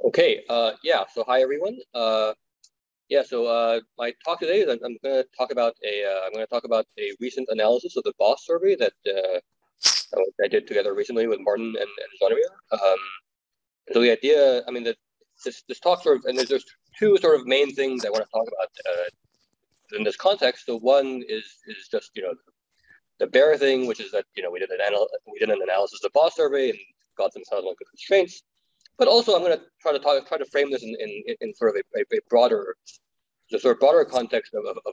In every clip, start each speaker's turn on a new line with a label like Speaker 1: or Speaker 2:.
Speaker 1: Okay, yeah, so hi everyone. My talk today is I'm going to talk about a recent analysis of the BOSS survey that I did together recently with Martin and Jean-Emile. So the idea, I mean, that this talk sort of, and there's two sort of main things I want to talk about in this context. So one is just the bare thing, which is that we did an analysis of the BOSS survey and got some good constraints. But also, I'm going to try to frame this in sort of a broader, the sort of broader context of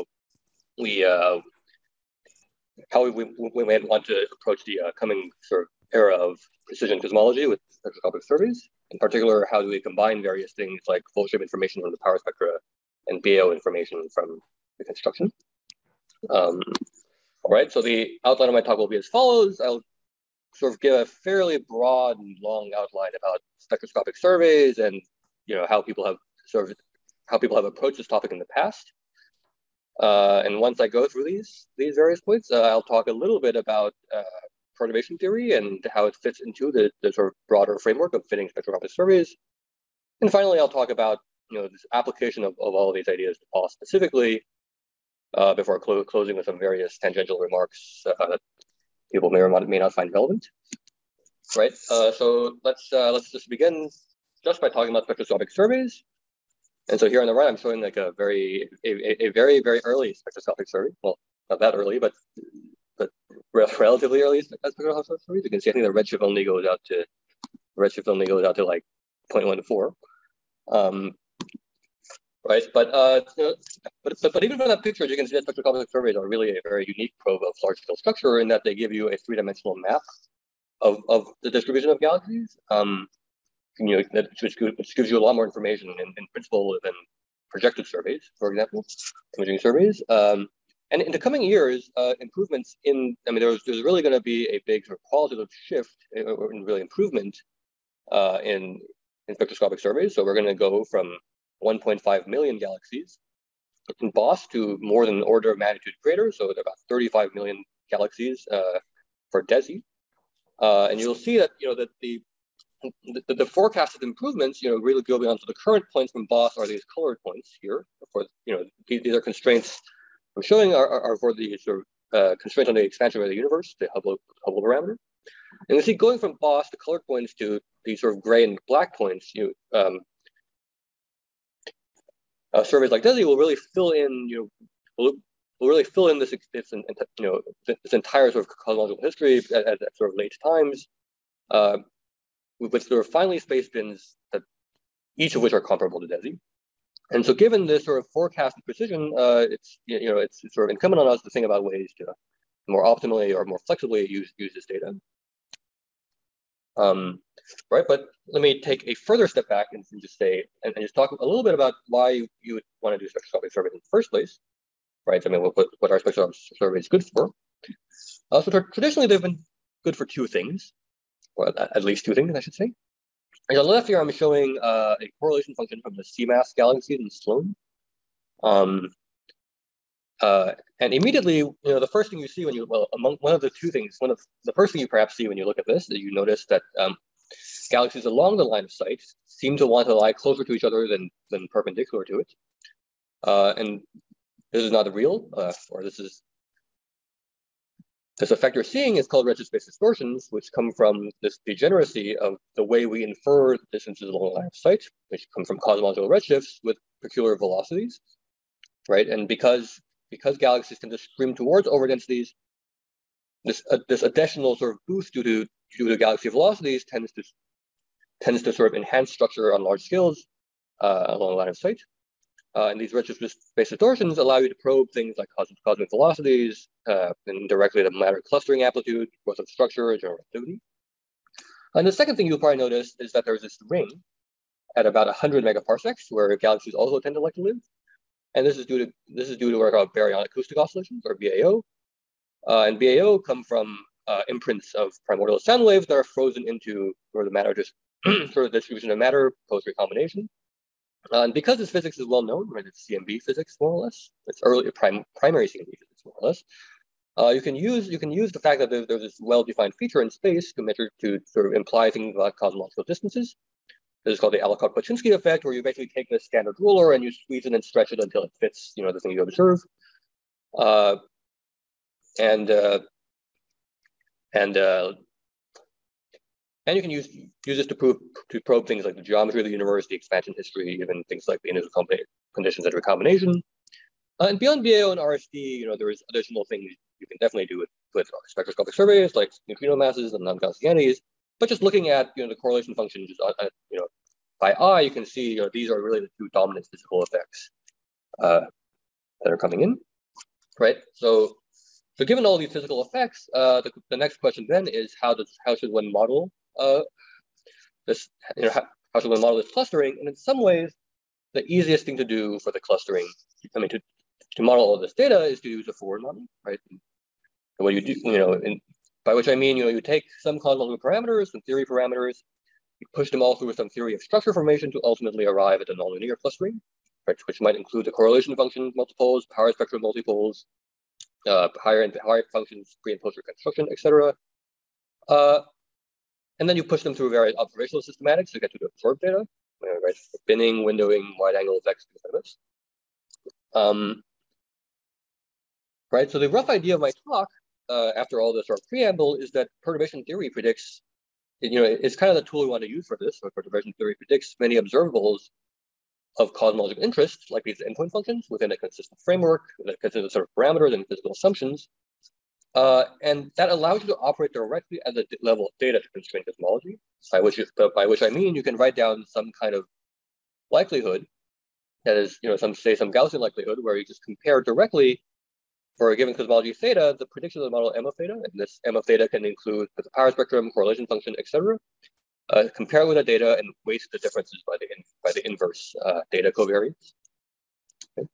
Speaker 1: how we might want to approach the coming sort of era of precision cosmology with spectroscopic surveys. In particular, how do we combine various things like full shape information from the power spectra and BAO information from the construction? All right. So the outline of my talk will be as follows. I'll sort of give a fairly broad and long outline about spectroscopic surveys and how people have approached this topic in the past. And once I go through these various points, I'll talk a little bit about perturbation theory and how it fits into the sort of broader framework of fitting spectroscopic surveys. And finally, I'll talk about this application of all of these ideas to BOSS specifically, before closing with some various tangential remarks that people may or may not find relevant. Right. So let's just begin just by talking about spectroscopic surveys. And so here on the right, I'm showing like a very very early spectroscopic survey. Well, not that early, but relatively early spectroscopic surveys. You can see I think the redshift only goes out to like 0.14. Right. But even from that picture, you can see that spectroscopic surveys are really a very unique probe of large-scale structure in that they give you a three-dimensional map of the distribution of galaxies, which gives you a lot more information in principle than projective surveys, for example, imaging surveys. And in the coming years, improvements there's really going to be a big sort of qualitative shift, or really improvement in spectroscopic surveys. So we're going to go from 1.5 million galaxies in BOSS to more than an order of magnitude greater, so about 35 million galaxies for DESI. And you'll see that that the forecasted improvements really go beyond. So the current points from BOSS are these colored points here. For these are constraints I'm showing are for the sort of constraints on the expansion of the universe, the Hubble parameter. And you see going from BOSS, the colored points, to these sort of gray and black points, surveys like DESI will really fill in, will really fill in this entire sort of cosmological history at sort of late times, with sort of finely spaced bins that each of which are comparable to DESI. And so, given this sort of forecasted precision, it's sort of incumbent on us to think about ways to more optimally or more flexibly use this data. Right, but let me take a further step back and just say and just talk a little bit about why you would want to do spectroscopic surveys in the first place. Right, I mean, what are spectroscopic surveys good for? So traditionally, they've been good for two things, or at least two things, I should say. And on the left here, I'm showing a correlation function from the CMAS galaxies in Sloan. And immediately, the first thing you see the first thing you perhaps see when you look at this is you notice that galaxies along the line of sight seem to want to lie closer to each other than perpendicular to it. And this is not real, or this effect you're seeing is called redshift space distortions, which come from this degeneracy of the way we infer distances along the line of sight, which come from cosmological redshifts with peculiar velocities, right? And because galaxies tend to stream towards overdensities, this additional sort of boost due to galaxy velocities tends to sort of enhance structure on large scales along the line of sight. And these redshift space distortions allow you to probe things like cosmic velocities, and directly the matter clustering amplitude, growth of structure, and general relativity. And the second thing you'll probably notice is that there's this ring at about 100 megaparsecs where galaxies also tend to like to live. And this is due to what are called baryonic acoustic oscillations, or BAO. And BAO come from imprints of primordial sound waves that are frozen into sort of the matter, just sort of distribution of matter post recombination. And because this physics is well known, right, it's CMB physics more or less. It's early primary CMB physics more or less. You can use the fact that there's this well-defined feature in space to sort of imply things about cosmological distances. This is called the Alcott-Paczynski effect, where you basically take the standard ruler and you squeeze it and stretch it until it fits, the thing you observe. And you can use this to probe things like the geometry of the universe, the expansion history, even things like the initial conditions of recombination. And beyond BAO and RSD, there is additional things you can definitely do with spectroscopic surveys like neutrino masses and non-Gaussianities. But just looking at the correlation function, just by eye, you can see these are really the two dominant physical effects that are coming in, right? So given all these physical effects, the next question then is how should one model this? How should one model this clustering? And in some ways, the easiest thing to do for the clustering, to model all this data is to use a forward model, right? And what you do, by which I mean, you take some cosmological parameters, some theory parameters, you push them all through some theory of structure formation to ultimately arrive at a nonlinear clustering, right? Which might include the correlation function multipoles, power spectrum multipoles, higher functions, pre and post reconstruction, etc. And then you push them through various observational systematics to get to the observed data, right? Binning, windowing, wide angle effects, things like this. Right. So the rough idea of my talk, after all this sort of preamble, is that perturbation theory predicts, it's kind of the tool we want to use for this. So perturbation theory predicts many observables of cosmological interest, like these endpoint functions, within a consistent framework that consists of sort of parameters and physical assumptions. And that allows you to operate directly at the level of data to constrain cosmology, by which I mean you can write down some kind of likelihood that is, some Gaussian likelihood where you just compare directly for a given cosmology theta, the prediction of the model M of theta, and this M of theta can include the power spectrum, correlation function, etc. Compare with the data and weight the differences by the inverse data covariance. Okay.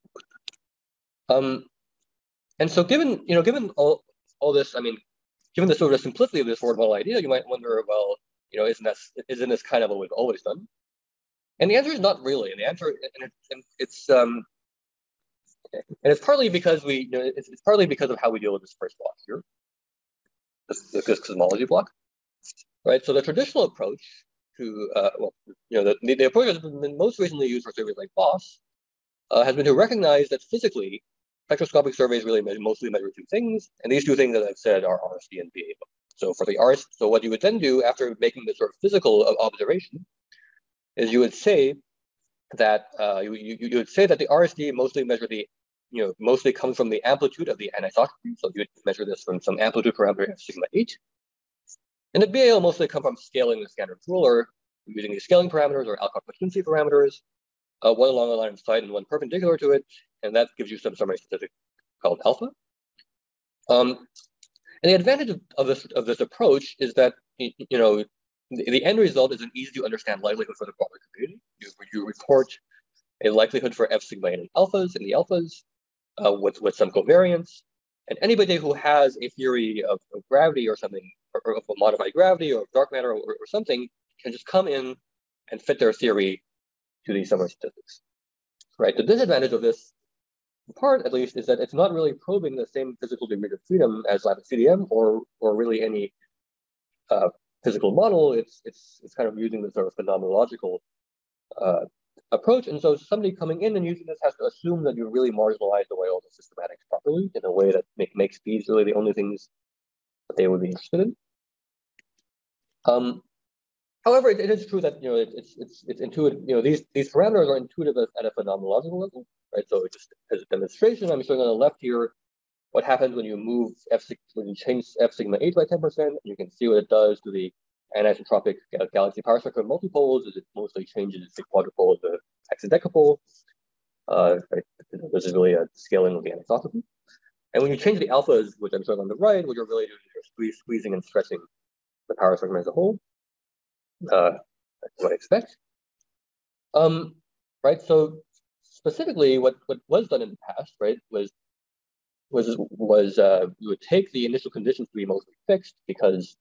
Speaker 1: And so given all this, given the sort of simplicity of this forward model idea, you might wonder, well, isn't this kind of what we've always done? And the answer is not really. And the answer, and it's partly because it's partly because of how we deal with this first block here, this cosmology block, right? So the traditional approach to, the approach that has been most recently used for surveys like BOSS has been to recognize that physically, spectroscopic surveys really mostly measure two things, and these two things, as I've said, are RSD and BAO. So for the RSD, so what you would then do after making this sort of physical observation is you would say that you would say that the RSD mostly measure mostly comes from the amplitude of the anisotropy. So you would measure this from some amplitude parameter of sigma 8. And the BAO mostly come from scaling the standard ruler using these scaling parameters or Alcott-Paczynski parameters, one along the line of sight and one perpendicular to it, and that gives you some summary statistic called alpha. And the advantage of this approach is that the end result is an easy to understand likelihood for the broader community. You report a likelihood for F sigma 8 and alphas in the alphas with some covariance, and anybody who has a theory of gravity or something, or of modified gravity or dark matter or something, can just come in and fit their theory to these summary statistics. Right. The disadvantage of this part, at least, is that it's not really probing the same physical degree of freedom as Lattice CDM or really any physical model. It's kind of using this sort of phenomenological approach. And so somebody coming in and using this has to assume that you really marginalize away all the systematics properly in a way that makes these really the only things that they would be interested in. However, it is true that it's intuitive. These parameters are intuitive at a phenomenological level, right? So just as a demonstration, I'm showing on the left here what happens when you move when you change F sigma 8 by 10%. You can see what it does to the anisotropic galaxy power spectrum multipoles. Is it mostly changes the quadrupole of the hexadecapole. Right? This is really a scaling of the anisotropy. And when you change the alphas, which I'm showing on the right, what you're really doing is squeezing and stretching the power spectrum as a whole. That's what I expect. Right. So specifically, what was done in the past, right, was you would take the initial conditions to be mostly fixed because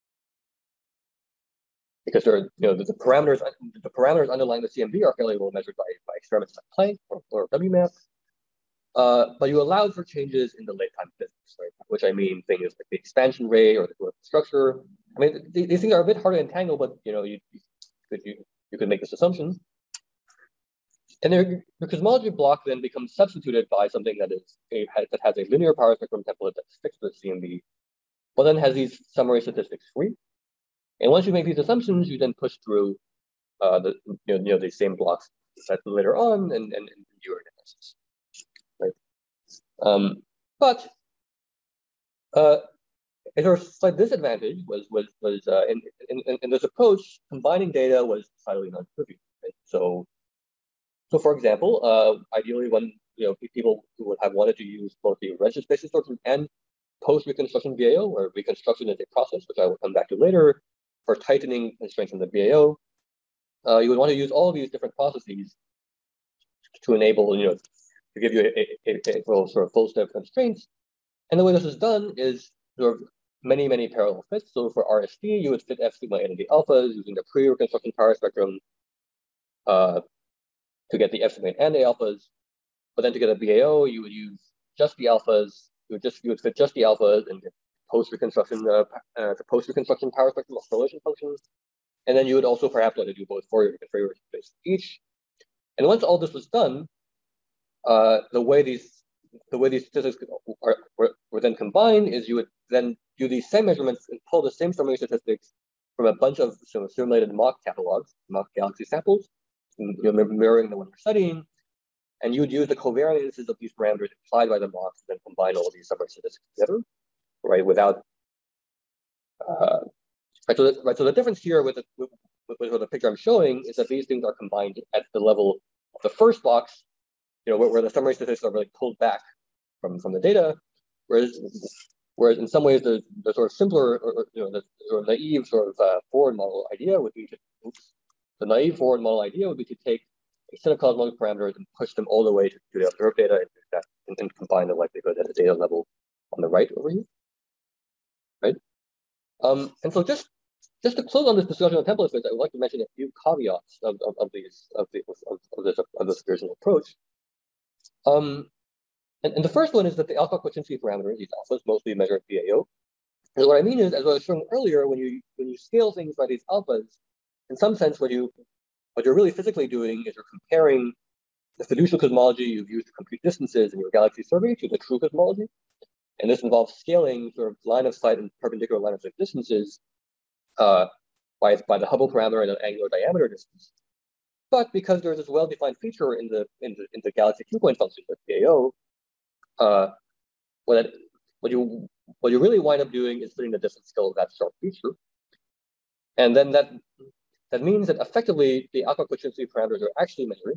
Speaker 1: there are, the parameters underlying the CMB are fairly well measured by experiments like Planck or WMAP. But you allowed for changes in the late time physics, right? Which I mean things like the expansion rate or the growth structure. I mean, these things are a bit hard to entangle, but you you can make this assumption. And your cosmology block then becomes substituted by something that has a linear power spectrum template that's fixed with CMB, but then has these summary statistics free. And once you make these assumptions, you then push through these same blocks that later on and do your analysis, right? But a sort of slight disadvantage was in this approach, combining data was decidedly non-trivial. Right? So for example, ideally, when people who would have wanted to use both the redshift space distortion and post-reconstruction BAO, where reconstruction is a process, which I will come back to later, for tightening constraints in the BAO, you would want to use all of these different processes to enable, to give you a sort of full set of constraints. And the way this is done is sort of many parallel fits. So for RST, you would fit F sigma A and the alphas using the pre-reconstruction power spectrum to get the F sigma and the alphas. But then to get a BAO, you would use just the alphas. You would fit just the alphas and get post-reconstruction power spectrum oscillation functions. And then you would also perhaps want to do both Fourier and Fourier space each. And once all this was done, the way these statistics were then combined is you would then do these same measurements and pull the same summary statistics from a bunch of simulated mock catalogs, mock galaxy samples, mirroring the one you're studying. And you would use the covariances of these parameters implied by the mocks and then combine all of these summary statistics together, right? Without So the difference here with the picture I'm showing is that these things are combined at the level of the first box, where the summary statistics are really pulled back from the data, whereas in some ways the sort of simpler or the sort of naive sort of forward model idea would be to take a set of cosmological parameters and push them all the way to the observed data and combine the likelihood at the data level on the right over here, right? And so just to close on this discussion of template fits, I would like to mention a few caveats of this original approach. And the first one is that the alpha Kwaczynski parameters, these alphas, mostly measure BAO. And what I mean is, as I was showing earlier, when you scale things by these alphas, in some sense, what you're really physically doing is you're comparing the fiducial cosmology you've used to compute distances in your galaxy survey to the true cosmology. And this involves scaling sort of line of sight and perpendicular line of sight distances by the Hubble parameter and an angular diameter distance. But because there's this well-defined feature in the galaxy two-point function with BAO, what you really wind up doing is fitting the distance scale of that sharp feature. And then that means that effectively the alpha Kwaczynski parameters are actually measuring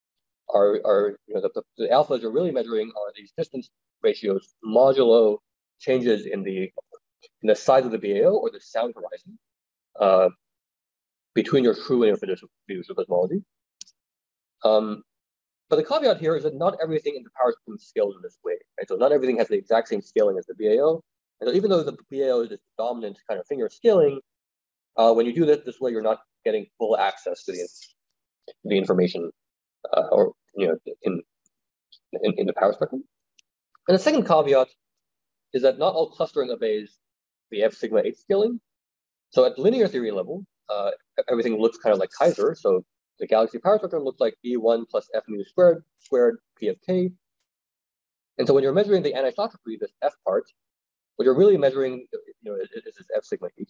Speaker 1: the alphas are really measuring are these distance ratios modulo changes in the size of the BAO or the sound horizon between your true and your fiducial cosmology. But the caveat here is that not everything in the power spectrum scales in this way, right? So not everything has the exact same scaling as the BAO. And so even though the BAO is this dominant kind of thing you're scaling, when you do this way, you're not getting full access to the information in the power spectrum. And the second caveat is that not all clustering obeys the F sigma 8 scaling. So at linear theory level, everything looks kind of like Kaiser. So the galaxy power spectrum looks like B1 plus F mu squared P of K. And so when you're measuring the anisotropy, this F part, what you're really measuring is this F sigma 8.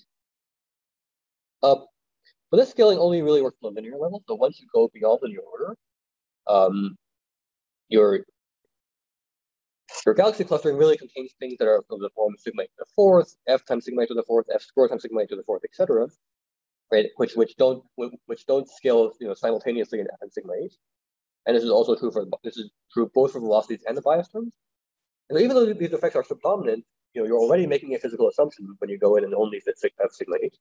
Speaker 1: But this scaling only really works on the linear level. So once you go beyond linear order, your galaxy clustering really contains things that are of the form sigma to the fourth, F times sigma to the fourth, F squared times sigma to the fourth, etc. Right? Which don't scale simultaneously in F and sigma 8. And this is also true both for velocities and the bias terms. And even though these effects are subdominant, you're already making a physical assumption when you go in and only fit F sigma 8.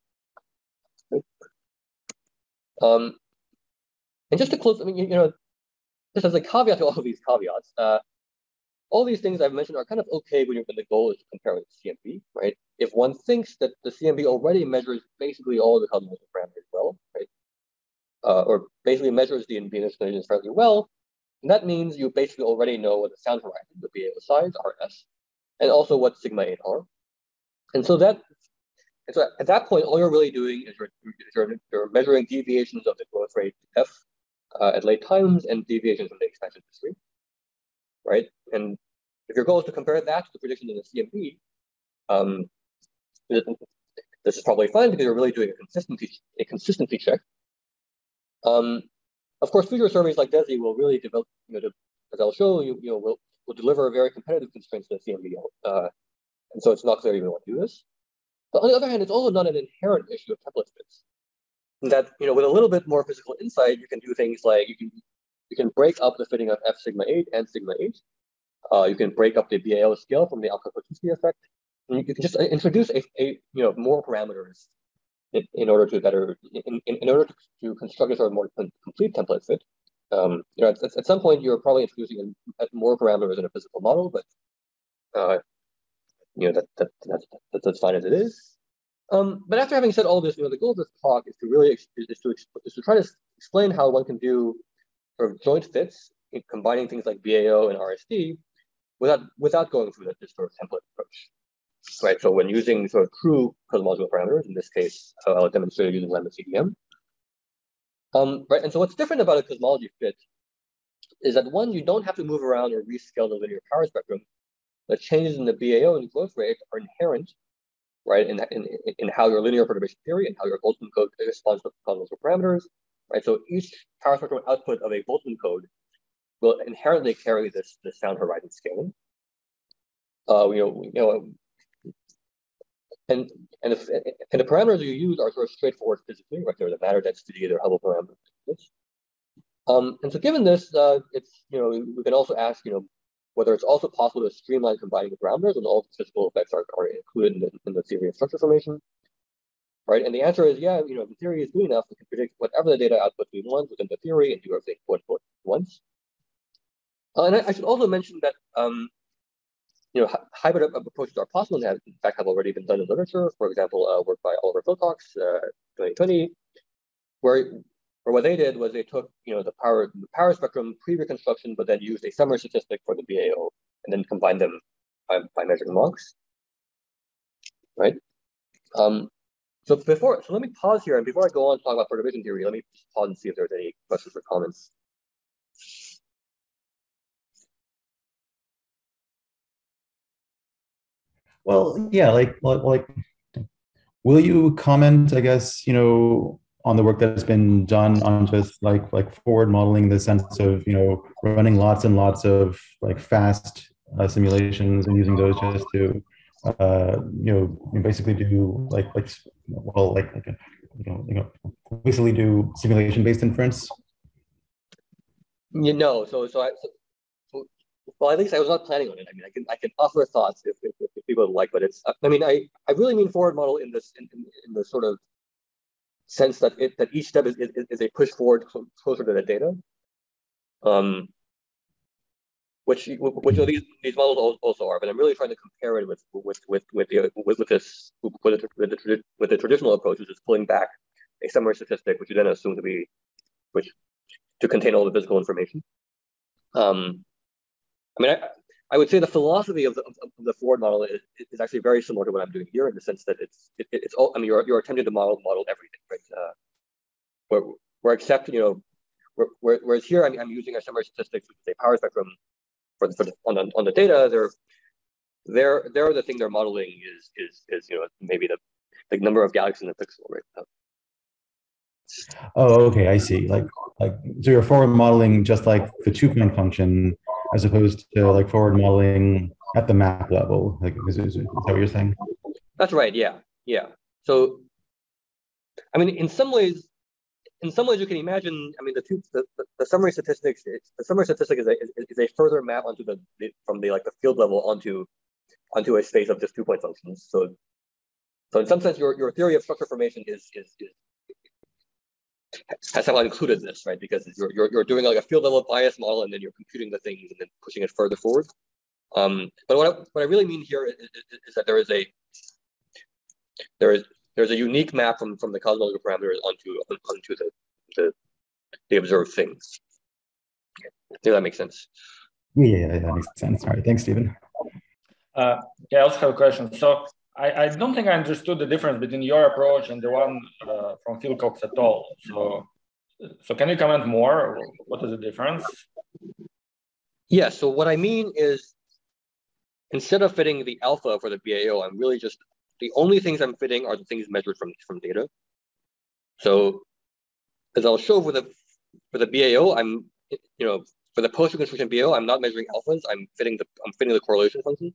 Speaker 1: Right? And just to close, just as a caveat to all of these caveats, all these things I've mentioned are kind of okay when the goal is to compare with CMB, right? If one thinks that the CMB already measures basically all the cosmological parameters well, right? Or basically measures the Venus collisions fairly well, and that means you basically already know what the sound horizon, the BAO size, RS, and also what sigma 8 are. And so that And so at that point, all you're really doing is you're measuring deviations of the growth rate f at late times and deviations from the expansion history, right? And if your goal is to compare that to the prediction in the CMP, this is probably fine because you're really doing a consistency check. Of course, future surveys like DESI will really develop, as I'll show you, will deliver very competitive constraints to the CMP, and so it's not clear you want to do this. But on the other hand, it's also not an inherent issue of template fits. That with a little bit more physical insight, you can do things like you can break up the fitting of F sigma 8 and sigma 8. You can break up the BAO scale from the Alka-Koczynski effect, and you can just introduce a more parameters in order to construct a sort of more complete template fit. At some point you're probably introducing more parameters in a physical model, but that's fine as it is. But after having said all this, the goal of this talk is to really try to explain how one can do sort of joint fits in combining things like BAO and RSD without going through this sort of template approach. Right. So when using sort of true cosmological parameters, in this case, I'll demonstrate using lambda CDM. Right. And so what's different about a cosmology fit is that one, you don't have to move around or rescale the linear power spectrum. The changes in the BAO and growth rate are inherent, right, in how your linear perturbation theory and how your Boltzmann code responds to cosmological parameters. Right. So each power spectrum output of a Boltzmann code will inherently carry this sound horizon scaling. And the parameters you use are sort of straightforward physically, right? There's a matter density, they're Hubble parameters. And so given this, it's we can also ask whether it's also possible to streamline combining the parameters and all the physical effects are included in the theory of structure formation, right? And the answer is yeah. If the theory is good enough, we can predict whatever the data output we want within the theory and do everything quote once. And I should also mention that hybrid approaches are possible and in fact have already been done in literature. For example, work by Oliver Wilcox, 2020, where what they did was they took the power spectrum pre-reconstruction, but then used a summary statistic for the BAO and then combined them by measuring logs. Right. So let me pause here, and before I go on to talk about perturbation theory, let me just pause and see if there's any questions or comments.
Speaker 2: Well, yeah, like, will you comment, I guess, on the work that's been done on just like forward modeling, the sense of, running lots and lots of like fast simulations and using those just to, basically do basically do simulation-based inference?
Speaker 1: Well, at least I was not planning on it. I mean, I can offer thoughts if people would like, but it's. I mean, I really mean forward model in the sort of sense that each step is a push forward closer to the data. Which these models also are, but I'm really trying to compare it with the traditional approach, which is pulling back a summary statistic, which you then assume to contain all the physical information. I mean, I would say the philosophy of the forward model is actually very similar to what I'm doing here, in the sense that it's all. I mean, you're attempting to model everything, right? Where except whereas here I'm using a summary statistics, which is a power spectrum on the data. There the thing they're modeling is maybe the number of galaxies in a pixel, right?
Speaker 2: Oh, okay, I see. Like so you're forward modeling just like the 2-point function, as opposed to like forward modeling at the map level. Like, is that what you're saying?
Speaker 1: That's right. Yeah. So, I mean, in some ways you can imagine. I mean, the summary statistics. The summary statistic is a further map onto from the field level onto a space of just 2-point functions. So in some sense, your theory of structure formation has somehow included this, right? Because you're doing like a field level bias model, and then you're computing the things and then pushing it further forward. But what I really mean here is that there's a unique map from the cosmological parameters onto the observed things. I think that makes sense.
Speaker 2: Yeah, that makes sense. All right, thanks, Stephen.
Speaker 3: Yeah, I also have a question. So I don't think I understood the difference between your approach and the one from Phil Cox et al. So can you comment more? What is the difference?
Speaker 1: Yeah, so what I mean is, instead of fitting the alpha for the BAO, I'm really just, the only things I'm fitting are the things measured from data. So as I'll show for the BAO, I'm, for the post-reconstruction BAO, I'm not measuring alphas, I'm fitting the correlation function.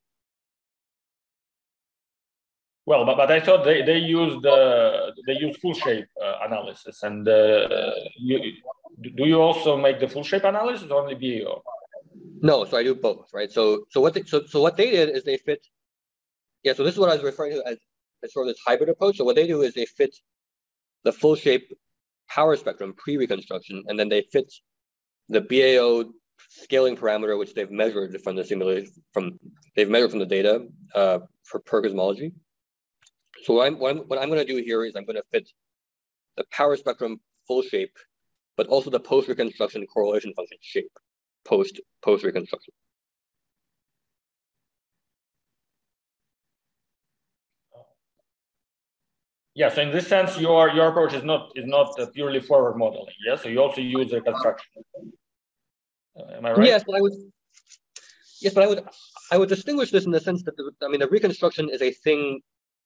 Speaker 3: Well, but I thought they used full shape analysis, and do you also make the full shape analysis or only BAO?
Speaker 1: No, so I do both, right? So what they did is they fit. Yeah, so this is what I was referring to as sort of this hybrid approach. So what they do is they fit the full shape power spectrum pre-reconstruction, and then they fit the BAO scaling parameter, which they've measured from the simulation, they've measured from the data per cosmology. So what I'm going to do here is I'm going to fit the power spectrum full shape, but also the post-reconstruction correlation function shape post-reconstruction.
Speaker 3: Yeah, so in this sense, your approach is not purely forward modeling. Yeah, so you also use reconstruction. Am I right?
Speaker 1: Yes, but I would distinguish this in the sense that the reconstruction is a thing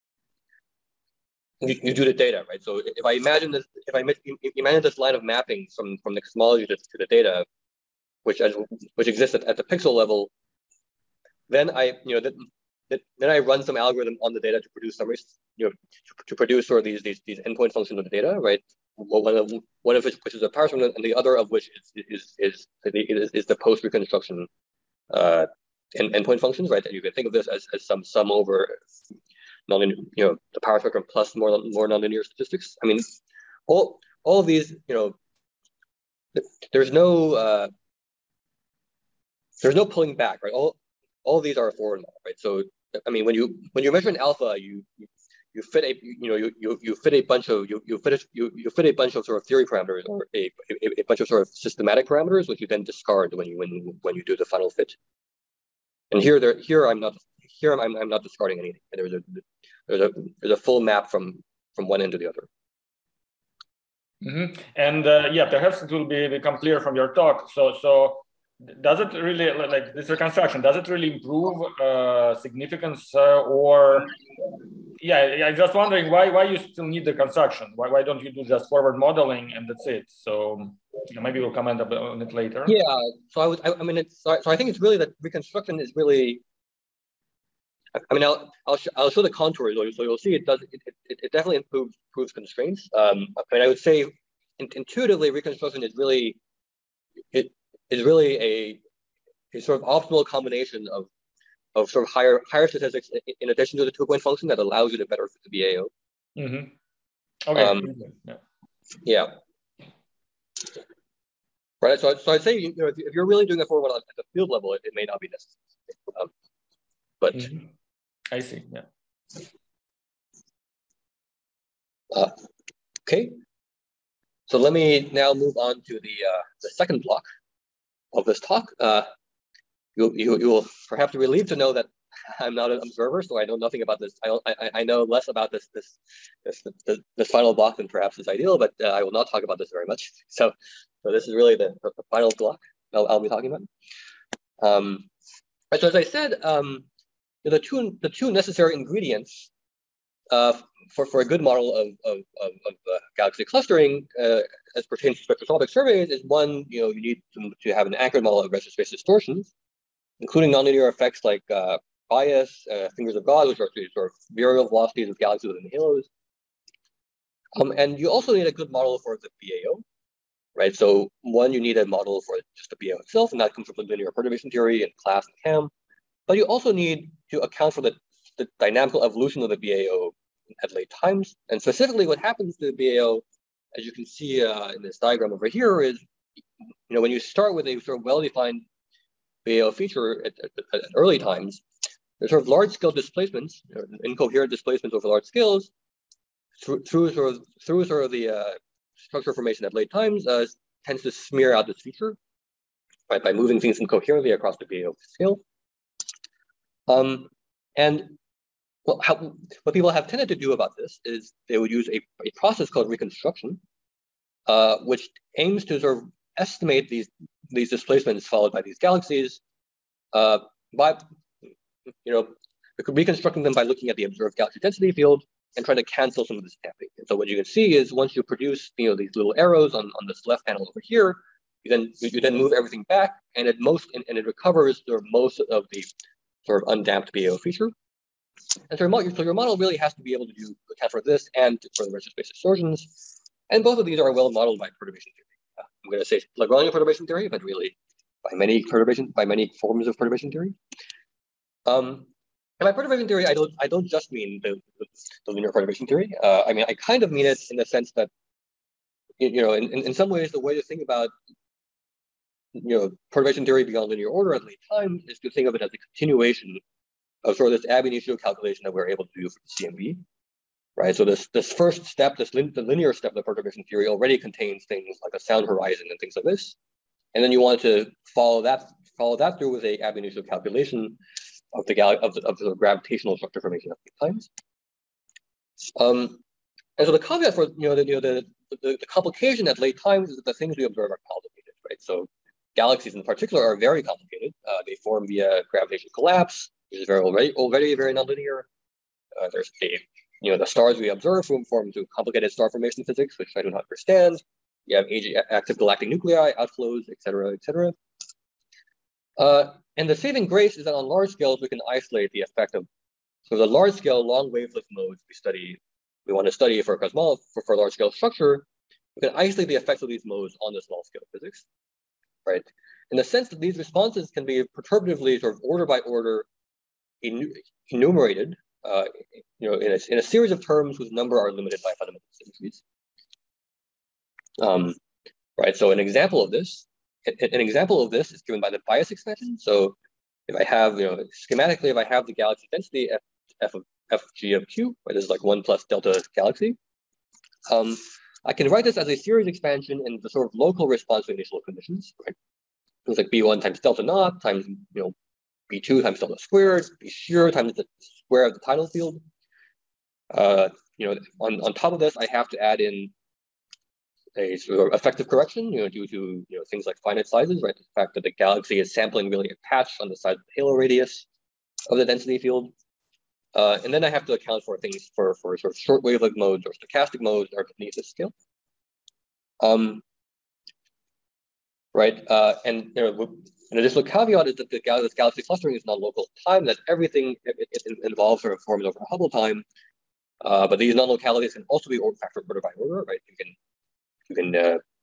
Speaker 1: you do the data, right? So if I imagine this line of mapping from the cosmology to the data, which exists at the pixel level, then I run some algorithm on the data to produce summaries, to produce sort of these endpoint functions of the data, right? One of which is a power spectrum, and the other of which is the post reconstruction endpoint functions, right? And you can think of this as some sum over the power spectrum plus more nonlinear statistics. I mean, all of these, there's no pulling back, right? All of these are a forward model, right? So I mean, when you measure an alpha, you fit a bunch of sort of theory parameters, or a bunch of sort of systematic parameters, which you then discard when you do the final fit. And here I'm not discarding anything. There's a full map from one end to the other.
Speaker 3: Mm-hmm. And yeah, perhaps it will become clear from your talk. So does it really, like this reconstruction, does it really improve significance or? Yeah, I'm just wondering why you still need the construction. Why don't you do just forward modeling and that's it? So maybe we'll comment on it later.
Speaker 1: Yeah. So I think it's really that reconstruction is really. I mean, I'll show the contours, so you'll see it definitely improves constraints. I mean, I would say intuitively reconstruction is really a sort of optimal combination of sort of higher statistics in addition to the 2-point function that allows you to better fit the BAO.
Speaker 3: Mm-hmm. Okay.
Speaker 1: Yeah. Right. So I'd say if you're really doing a forward at the field level, it may not be necessary. But
Speaker 3: mm-hmm. I see. Yeah.
Speaker 1: Okay. So let me now move on to the second block of this talk. You will perhaps be relieved to know that I'm not an observer, so I know nothing about this. I know less about this final block than perhaps is ideal, but I will not talk about this very much. So this is really the final block I'll be talking about. Right, so as I said, the two necessary ingredients for a good model of galaxy clustering as pertains to spectroscopic surveys is one, you need to have an accurate model of retrospace distortions, including nonlinear effects like bias, fingers of God, which are sort of variable velocities of galaxies within halos. And you also need a good model for the BAO, right? So one, you need a model for just the BAO itself, and that comes from linear perturbation theory and class and CAM. But you also need to account for the dynamical evolution of the BAO at late times. And specifically what happens to the BAO, as you can see in this diagram over here, is when you start with a sort of well-defined BAO feature at early times, there's sort of large-scale displacements, incoherent displacements over large scales, through sort of the structure formation at late times, tends to smear out this feature, right, by moving things incoherently across the BAO scale. And Well, what people have tended to do about this is they would use a process called reconstruction, which aims to sort of estimate these displacements followed by these galaxies by reconstructing them by looking at the observed galaxy density field and trying to cancel some of this damping. And so what you can see is once you produce these little arrows on this left panel over here, you then move everything back, and it recovers most of the sort of undamped BAO feature. And so your model really has to be able to account for this and for the Richard space distortions. And both of these are well modeled by perturbation theory. I'm going to say Lagrangian perturbation theory, but really by many forms of perturbation theory. And by perturbation theory, I don't just mean the linear perturbation theory. I mean, I kind of mean it in the sense that, in some ways, the way to think about perturbation theory beyond linear order at late time is to think of it as a continuation of sort of this ab initio calculation that we're able to do for the CMB, right? So this first step, the linear step of the perturbation theory already contains things like a sound horizon and things like this, and then you want to follow that through with a ab initio calculation of the gravitational structure formation at late times. And so the caveat for the complication at late times is that the things we observe are complicated, right? So galaxies in particular are very complicated. They form via gravitational collapse, which is already very nonlinear. There's the stars we observe form to complicated star formation physics, which I do not understand. You have active galactic nuclei, outflows, et cetera, et cetera. And the saving grace is that on large scales, we can isolate the effect of, so the large scale long wavelength modes we want to study for large scale structure, we can isolate the effects of these modes on the small scale physics, right? In the sense that these responses can be perturbatively sort of order by order enumerated, in a series of terms whose number are limited by fundamental symmetries. Right. So an example of this is given by the bias expansion. So if I have, schematically, if I have the galaxy density f of fg of q, right, this is like 1 plus delta galaxy, I can write this as a series expansion in the sort of local response to initial conditions, right? It's like b1 times delta naught times, b2 times delta squared, b shear times the square of the tidal field. On top of this, I have to add in a sort of effective correction, due to things like finite sizes, right? The fact that the galaxy is sampling really a patch on the side of the halo radius of the density field, and then I have to account for things for sort of short wavelength modes or stochastic modes that are beneath this scale. Right, and an additional caveat is that this galaxy clustering is non-local time. That everything it involves sort of forms over Hubble time, but these non-localities can also be factored order by order, right? You can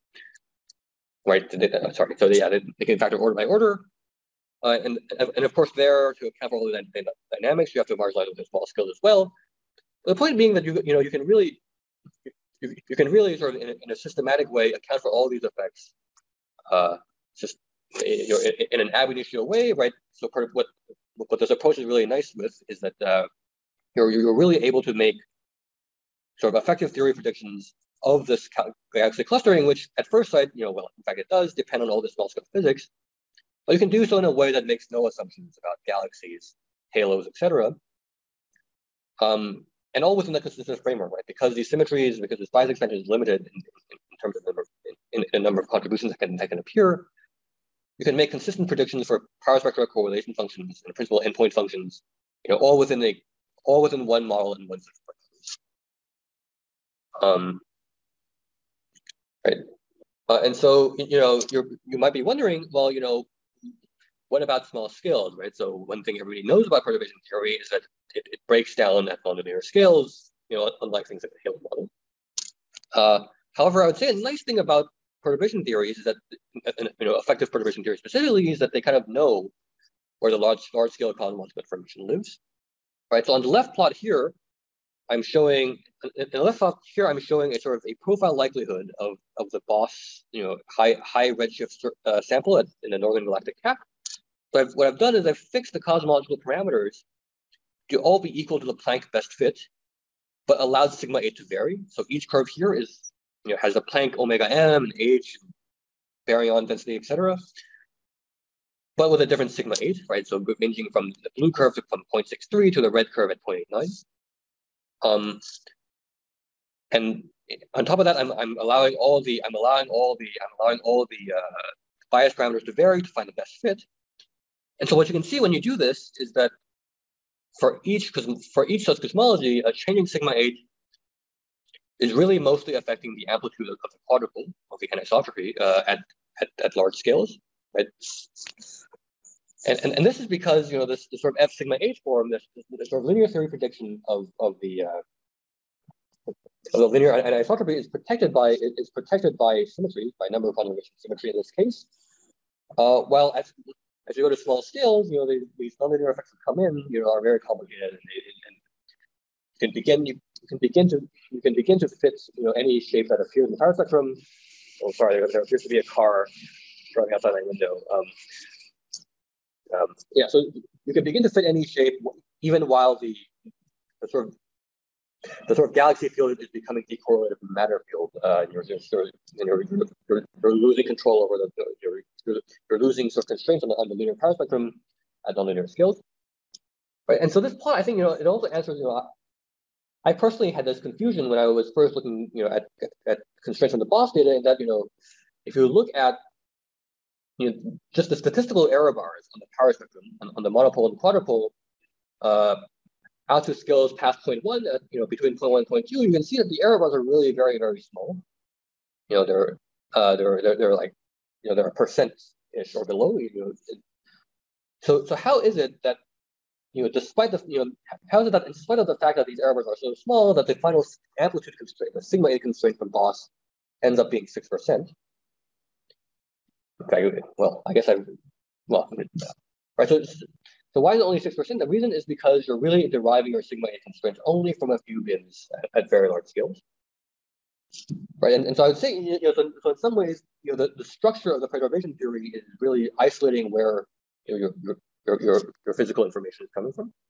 Speaker 1: sorry. So yeah, they can factor order by order, and of course there to account for all the dynamics, you have to marginalize with small scales as well. But the point being that you can really sort of in a systematic way account for all these effects, just in an ab initio way, right? So part of what this approach is really nice with is that you're really able to make sort of effective theory predictions of this galaxy clustering, which at first sight, in fact, it does depend on all the small scale physics, but you can do so in a way that makes no assumptions about galaxies, halos, etc. And all within the consistent framework, right? Because these symmetries, because this bias expansion is limited in terms of the number of contributions that can appear, you can make consistent predictions for power spectral correlation functions and principal endpoint functions, all within one model and one system. Right. And so, you might be wondering, well, what about small scales, right? So one thing everybody knows about perturbation theory is that it breaks down at nonlinear scales, unlike things like the Halo model. However, I would say a nice thing about perturbation theories is that, effective perturbation theory specifically, is that they kind of know where the large scale cosmological information lives, right? So on the left plot here, I'm showing a sort of a profile likelihood of the BOSS, high redshift sample in the northern galactic cap. So what I've done is I've fixed the cosmological parameters to all be equal to the Planck best fit, but allowed sigma 8 to vary. So each curve here has the Planck omega m and h, baryon density, etc. but with a different sigma 8, right? So ranging from the blue curve from 0.63 to the red curve at 0.89. And on top of that, I'm allowing all the bias parameters to vary to find the best fit. And so what you can see when you do this is that for each such cosmology, a changing sigma 8 is really mostly affecting the amplitude of the quadrupole of the anisotropy at large scales, right? And this is because this sort of F sigma H form, this sort of linear theory prediction of the linear anisotropy is protected by symmetry, by number of conservation symmetry in this case. While as you go to small scales, these nonlinear effects that come in, are very complicated, and you can begin to fit any shape that appears in the power spectrum. Oh, sorry, there appears to be a car driving outside my window. Yeah, so you can begin to fit any shape, even while the sort of galaxy field is becoming decorrelated from the matter field. You're losing control over you're losing sort of constraints on the linear power spectrum at nonlinear scales, right? And so this plot, I think, it also answers, I personally had this confusion when I was first looking, at constraints on the BOSS data, and that, if you look at just the statistical error bars on the power spectrum on the monopole and quadrupole, out to scales past 0.1, between 0.1 and 0.2, you can see that the error bars are really very, very small. They're like, they're a percent-ish or below. So how is it that despite the how is it that in spite of the fact that these error bars are so small, that the final amplitude constraint, the sigma 8 constraint from BOSS, ends up being 6%? Okay, well, I guess right. So why is it only 6%? The reason is because you're really deriving your sigma 8 constraints only from a few bins at very large scales, right? And so I would say, so in some ways, the structure of the perturbation theory is really isolating where your physical information is coming from.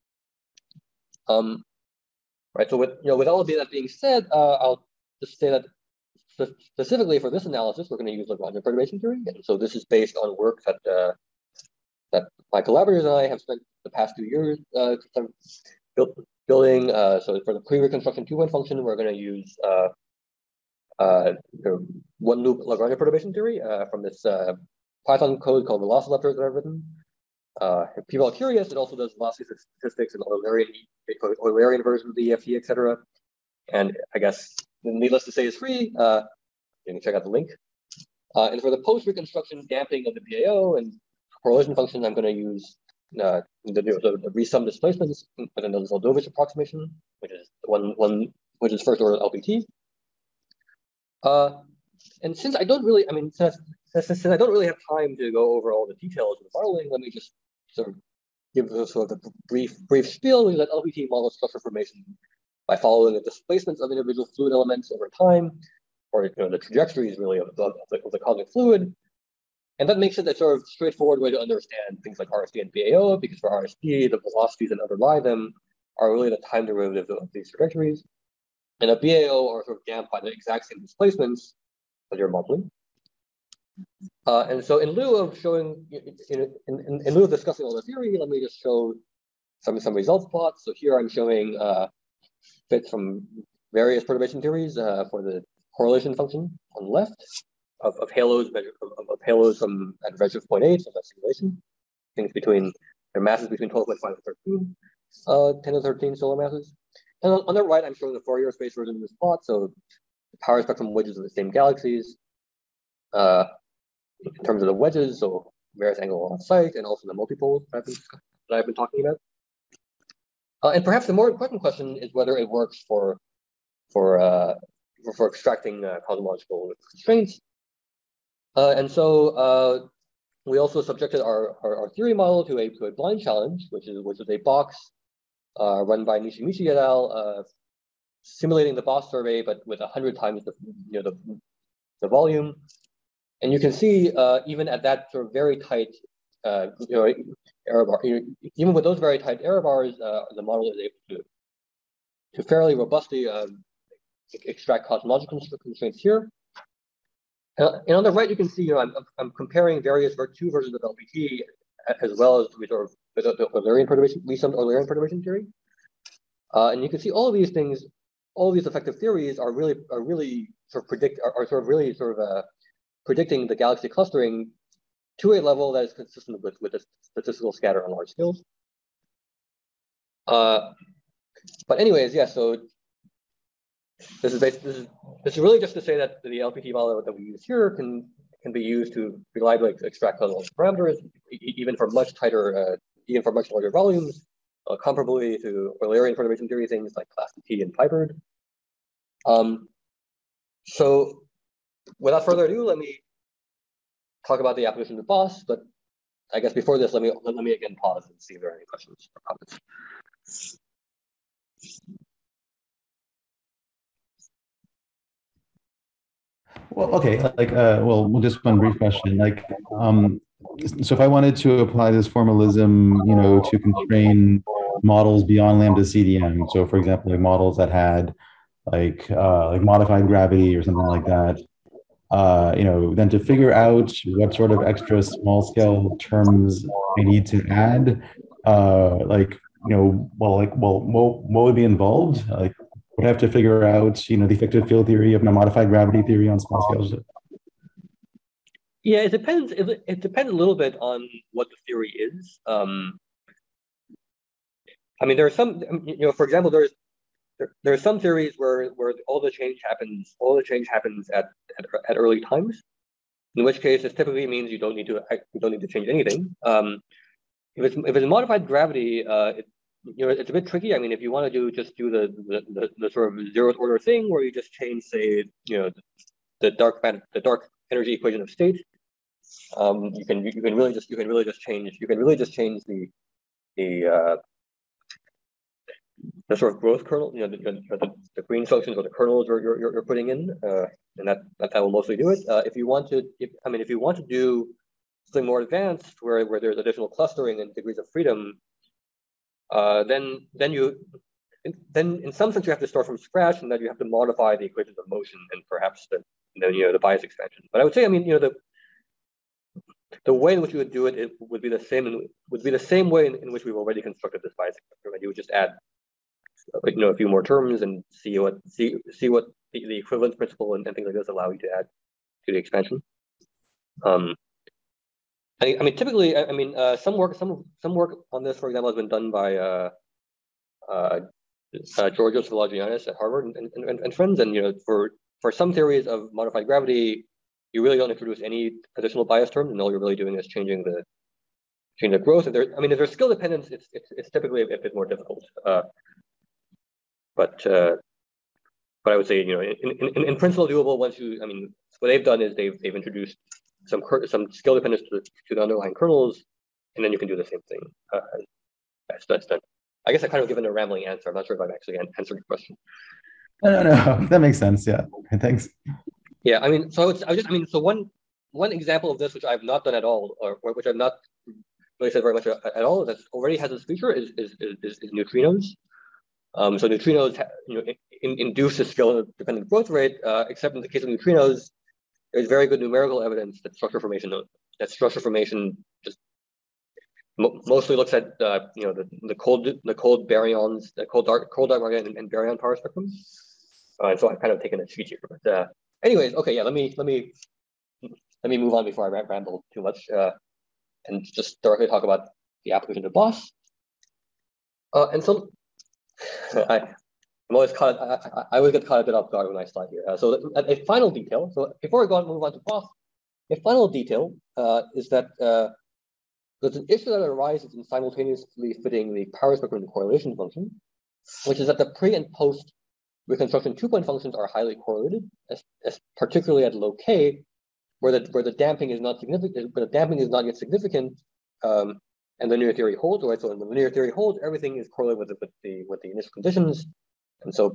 Speaker 1: Right. So with all of that being said, I'll just say that specifically for this analysis, we're going to use Lagrangian perturbation theory. And so this is based on work that my collaborators and I have spent the past 2 years building. So for the pre-reconstruction 2-1 function, we're going to use one loop Lagrangian perturbation theory from this Python code called Velocileptors that I've written. If people are curious, it also does velocity statistics and Eulerian version of the EFT, etc. And I guess, needless to say, is free. You can check out the link. And for the post-reconstruction damping of the BAO and correlation function, I'm going to use the resum displacements within the Zeldovich approximation, which is which is first order LPT. And since I don't really, since I don't really have time to go over all the details of the modeling, let me just sort of give sort of a brief spiel, which is that LPT models structure formation by following the displacements of individual fluid elements over time, or the trajectories really of the cosmic fluid. And that makes it a sort of straightforward way to understand things like RSP and BAO, because for RSP, the velocities that underlie them are really the time derivatives of these trajectories. And a BAO are sort of damped by the exact same displacements that you're modeling. And so in lieu of showing, in lieu of discussing all the theory, let me just show some results plots. So here I'm showing fits from various perturbation theories for the correlation function on the left of halos from at redshift 0.8 of that simulation. Things between their masses between 12.5 and 13, 10 to 13 solar masses. And on the right, I'm showing the Fourier space version of this plot. So the power spectrum wedges of the same galaxies. In terms of the wedges, so various angle on site, and also the multipoles that I've been talking about. And perhaps the more important question is whether it works for extracting cosmological constraints. And so we also subjected our theory model to a blind challenge, which is a box run by Nishimichi et al. Simulating the BOSS survey, but with 100 times the volume. And you can see even at that sort of very tight error bar, even with those very tight error bars, the model is able to fairly robustly extract cosmological constraints here. And on the right, you can see I'm comparing two versions of LPT as well as sort of the Eulerian perturbation, some Eulerian perturbation theory. And you can see all of these things, all of these effective theories are really sort of predicting the galaxy clustering to a level that is consistent with the statistical scatter on large scales. But anyways, yeah. So this is really just to say that the LPT model that we use here can be used to reliably extract causal parameters, even for much tighter, even for much larger volumes, comparably to Eulerian perturbation theory things like class T and Pybird. So without further ado, let me talk about the application of BOSS. But I guess before this, let me again pause and see if there are any questions or comments.
Speaker 2: Well, okay, well, just one brief question. So if I wanted to apply this formalism, to constrain models beyond lambda CDM, so for example, like models that had like modified gravity or something like that, then to figure out what sort of extra small scale terms I need to add, what would be involved? Like, would I have to figure out, the effective field theory of my modified gravity theory on small scales?
Speaker 1: Yeah, it depends. It depends a little bit on what the theory is. I mean, there are some, for example, there are some theories where all the change happens at early times, in which case it typically means you don't need to change anything. If it's modified gravity, it's a bit tricky. I mean, if you want to just do the sort of zeroth order thing where you just change, say, the dark energy equation of state, you can really just change the sort of growth kernel, the green functions or the kernels you're putting in, and that will mostly do it. If you want to do something more advanced where there's additional clustering and degrees of freedom, then in some sense you have to start from scratch, and then you have to modify the equations of motion and perhaps the bias expansion. But I would say, I mean, the way in which you would do it, would be the same way in which we've already constructed this bias spectrum. And you would just add, a few more terms and see what the equivalence principle and things like this allow you to add to the expansion. I mean, typically, some work on this, for example, has been done by Georgios Vologianis at Harvard and friends. And for some theories of modified gravity, you really don't introduce any additional bias terms, and all you're really doing is changing the growth. And if there's skill dependence, it's typically a bit more difficult. But I would say, in principle doable. What they've done is they've introduced some skill dependence to the underlying kernels, and then you can do the same thing. That's done. I guess I kind of given a rambling answer. I'm not sure if I've actually answered your question.
Speaker 2: No, that makes sense. Yeah, okay, thanks.
Speaker 1: Yeah, I mean, so one example of this, which I've not done at all, or which I've not really said very much at all, that already has this feature is neutrinos. So neutrinos, induce a scale-dependent growth rate, except in the case of neutrinos, there's very good numerical evidence that structure formation just mostly looks at the cold baryons, the cold dark matter and baryon power spectrum. And so I've kind of taken a cheat here, but anyways, okay, yeah. Let me move on before I ramble too much, and just directly talk about the application of BOSS. And so I always get caught a bit off guard when I start here. So a final detail. So before I move on to BOSS, a final detail is that there's an issue that arises in simultaneously fitting the power spectrum correlation function, which is that the pre and post reconstruction 2-point functions are highly correlated, as particularly at low k, where the damping is not significant, but the damping is not yet significant, and the linear theory holds. Right, so when the linear theory holds, everything is correlated with the initial conditions, and so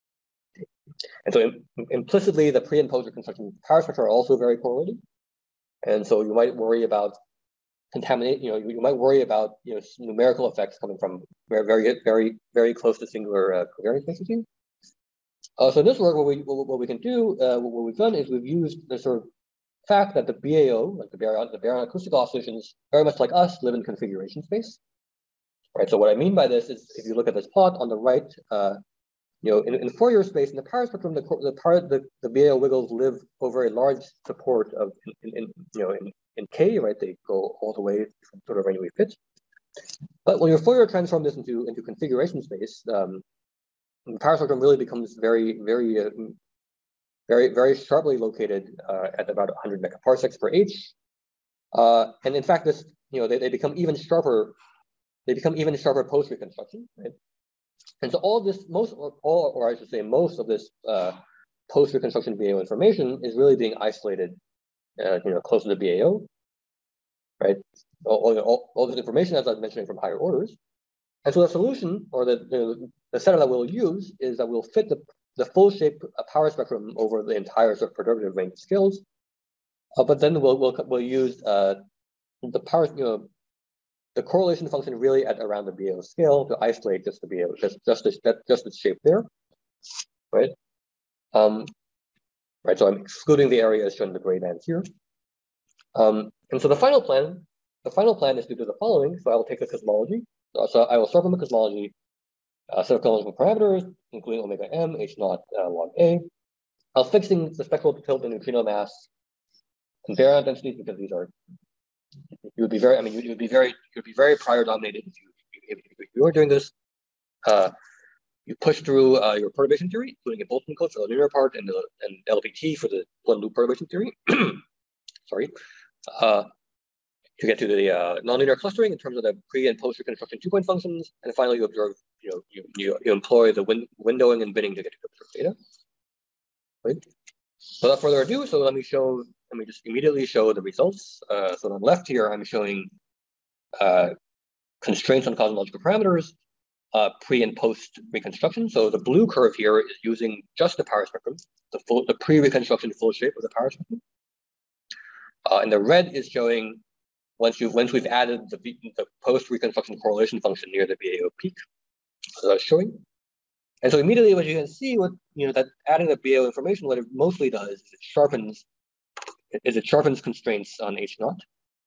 Speaker 1: implicitly the pre and post reconstruction power spectra are also very correlated, and so you might worry about you might worry about numerical effects coming from very very very close to singular covariance density. So in this work, what we can do, what we've done is we've used the sort of fact that the BAO, like the baryon acoustic oscillations, very much like us, live in configuration space. Right. So what I mean by this is, if you look at this plot on the right, in Fourier space, in the power spectrum, the BAO wiggles live over a large support of in K, right? They go all the way from sort of any fit. But when you Fourier transform this into configuration space, the power spectrum really becomes very, very, very, very sharply located at about 100 megaparsecs per H. And in fact, this they become even sharper. They become even sharper post reconstruction, right? And so most of this post reconstruction BAO information is really being isolated, close to the BAO, right? All this information, as I was mentioning, from higher orders. And so the solution, or the setup that we'll use, is that we'll fit the full shape power spectrum over the entire sort of perturbative range of scales. But then we'll use the power, the correlation function really at around the BAO scale to isolate just the BAO, just the shape there, right? Right. So I'm excluding the area as shown in the gray bands here. And so the final plan is to do the following. So I will take the cosmology. So I will start from the cosmology set of cosmological parameters, including omega m, h naught log a. I'll fixing the spectral tilt and neutrino mass and baryon densities, because these are, you would be very prior dominated if you were doing this. You push through your perturbation theory, including a Boltzmann code for the linear part and LPT for the one loop perturbation theory. Sorry. To get to the nonlinear clustering in terms of the pre and post reconstruction 2-point functions, and finally you observe, you employ the windowing and binning to get to observed data. Right. So without further ado, let me just immediately show the results. So on the left here, I'm showing constraints on cosmological parameters, pre and post reconstruction. So the blue curve here is using just the power spectrum, the pre-reconstruction full shape of the power spectrum. And the red is showing once we've added the post-reconstruction correlation function near the BAO peak, as I was showing. And so immediately what you can see, that adding the BAO information, what it mostly does is it sharpens constraints on H naught,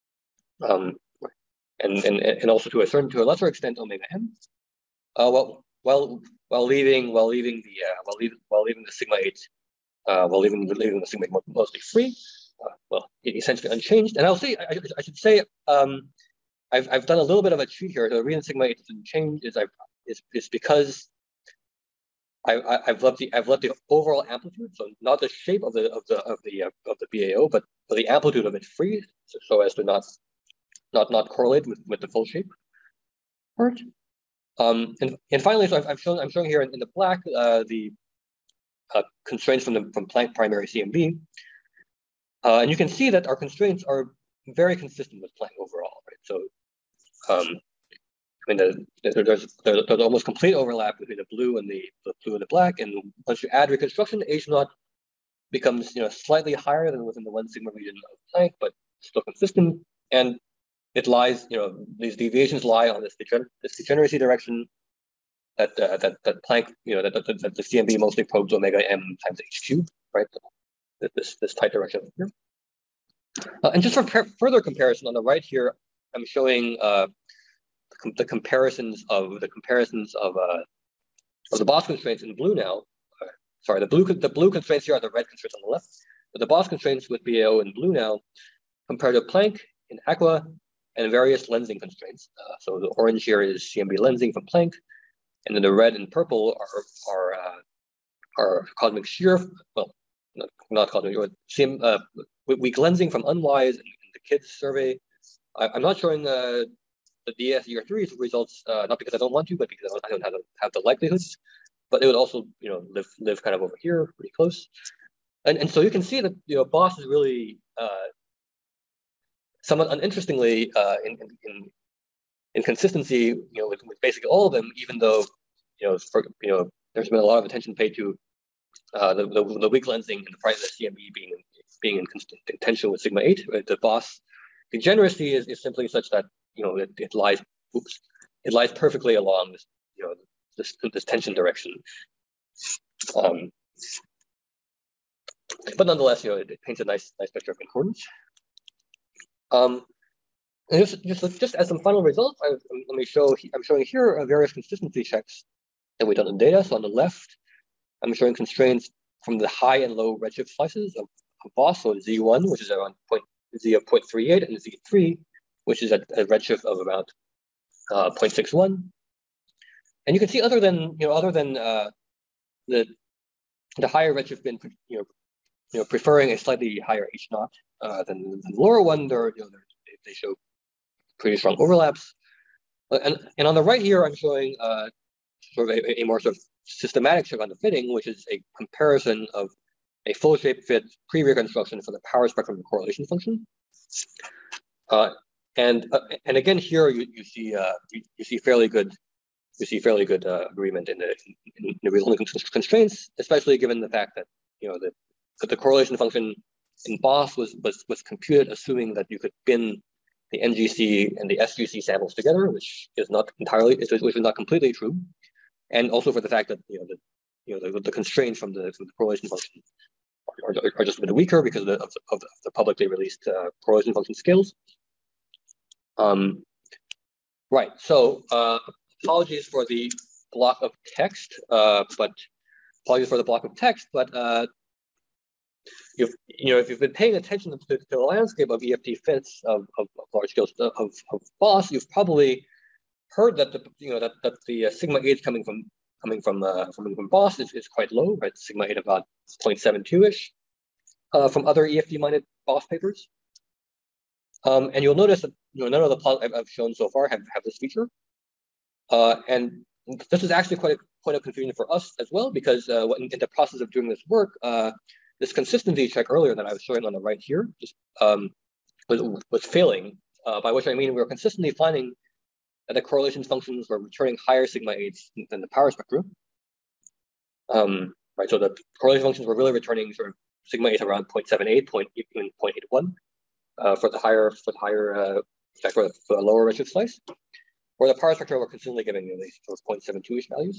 Speaker 1: and also to a lesser extent omega m. While leaving the sigma 8, leaving the sigma 8 mostly free. Essentially unchanged. And I should say, I've done a little bit of a cheat here. The reason sigma 8 doesn't change is because I've left the overall amplitude, so not the shape of the BAO, but the amplitude of it free, so as to not correlate with the full shape part. And finally, so I'm showing here in the black the constraints from Planck primary CMB. And you can see that our constraints are very consistent with Planck overall, right? So, there's almost complete overlap between the blue and the black. And once you add reconstruction, H naught becomes slightly higher than within the 1 sigma region of Planck, but still consistent. And it lies, these deviations lie on this degeneracy direction that Planck, that the CMB mostly probes omega m times h cubed, right? This tight direction here. And just for further comparison, on the right here, I'm showing the comparisons of the Boss constraints in blue now. Sorry, the blue constraints here are the red constraints on the left, but the Boss constraints with BAO in blue now compared to Planck in aqua and various lensing constraints. So the orange here is CMB lensing from Planck, and then the red and purple are cosmic shear. Well, not cosmic, weak lensing from Unwise and the kids survey. I'm not showing the DS year 3 results, not because I don't want to, but because I don't have the likelihoods. But it would also, live kind of over here, pretty close. And so you can see that Boss is really somewhat uninterestingly in consistency, with basically all of them, even though there's been a lot of attention paid to the weak lensing and the price of the CMB being in tension with sigma 8. Right? The Boss degeneracy is simply such that it lies perfectly along this tension direction. but nonetheless, it paints a nice picture of concordance. And just as some final results, I'm showing here various consistency checks that we've done in data. So on the left, I'm showing constraints from the high and low redshift slices of BOSS, so Z1, which is around Z of 0.38, and Z3, which is at a redshift of about 0.61. And you can see other than the higher redshift bin, preferring a slightly higher H naught than the lower one, they show pretty strong overlaps. And on the right here, I'm showing sort of a more sort of systematic check on the fitting, which is a comparison of a full shape fit pre-reconstruction for the power spectrum correlation function. And again here you see fairly good agreement in the resulting constraints, especially given the fact that that the correlation function in BOSS was computed assuming that you could bin the NGC and the SGC samples together, which is not completely true, and also for the fact that the constraints from the correlation function are just a bit weaker because of the publicly released correlation function scales. Right. So apologies for the block of text, but if you've been paying attention to the landscape of EFT fits of large scale of BOSS, you've probably heard that the sigma 8 coming from BOSS is quite low, right? Sigma 8 about 0.72-ish from other EFT-minded BOSS papers. And you'll notice that none of the plots I've shown so far have this feature. And this is actually quite a point of confusion for us as well, because in the process of doing this work, this consistency check earlier that I was showing on the right here just was failing, by which I mean we were consistently finding that the correlation functions were returning higher sigma 8s than the power spectrum. Right, so the correlation functions were really returning sort of sigma 8 around 0.78, even 0.81 for the lower redshift slice, where the power spectra were consistently giving these sort of 0.72-ish values.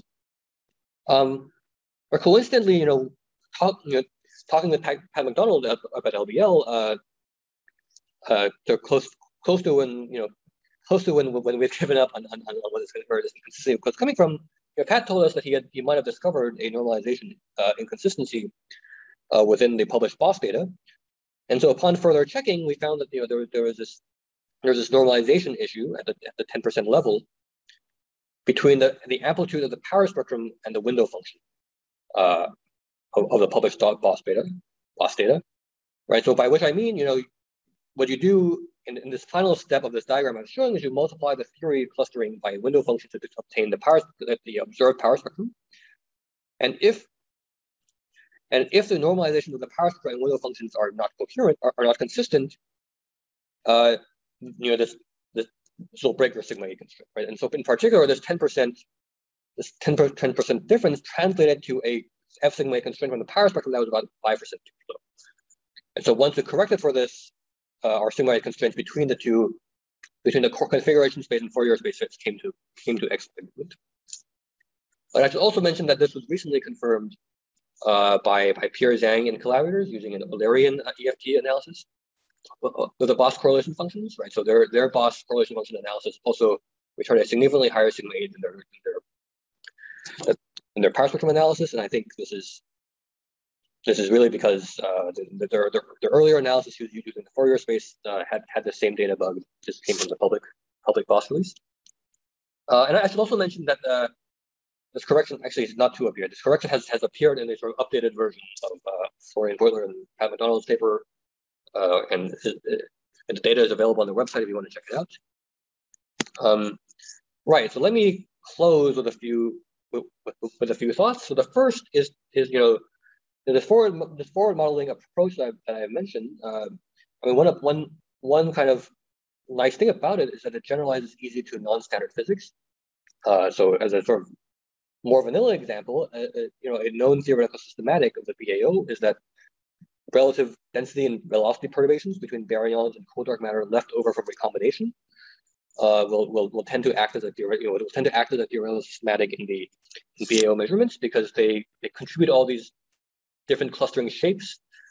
Speaker 1: But coincidentally, talking with Pat McDonald about LBL, they're close to when we've given up on where this consistency was coming from. Pat told us that he might have discovered a normalization inconsistency within the published BOSS data, and so upon further checking, we found that there was this normalization issue at the 10% level between the amplitude of the power spectrum and the window function of the published BOSS data, right? So by which I mean, what you do in this final step of this diagram I'm showing is you multiply the theory clustering by window function to obtain the observed power spectrum, and if the normalization of the power spectrum and window functions are not coherent, are not consistent, this will break your sigma 8 constraint, right? And so in particular, this 10% difference translated to a F sigma 8 constraint from the power spectrum that was about 5% too low. And so once we corrected for this, our sigma 8 constraints between the core configuration space and Fourier space fits came to excellent. But I should also mention that this was recently confirmed by Pierre Zhang and collaborators using an Eulerian EFT analysis with the BOSS correlation functions, right? So their BOSS correlation function analysis also returned a significantly higher sigma 8 in their power spectrum analysis, and I think this is really because their earlier analysis using the Fourier space had the same data bug, just came from the public BOSS release. And I should also mention that this correction actually is not too obvious. This correction has appeared in a sort of updated version of Florian Beutler and Pat McDonald's paper, and the data is available on their website if you want to check it out. Right. So let me close with a few thoughts. So the first is this forward modeling approach that I have mentioned. One kind of nice thing about it is that it generalizes easy to non-standard physics. So as a sort of more vanilla example, a known theoretical systematic of the BAO is that relative density and velocity perturbations between baryons and cold dark matter left over from recombination will tend to act as a theoretical systematic in BAO measurements, because they contribute all these different clustering shapes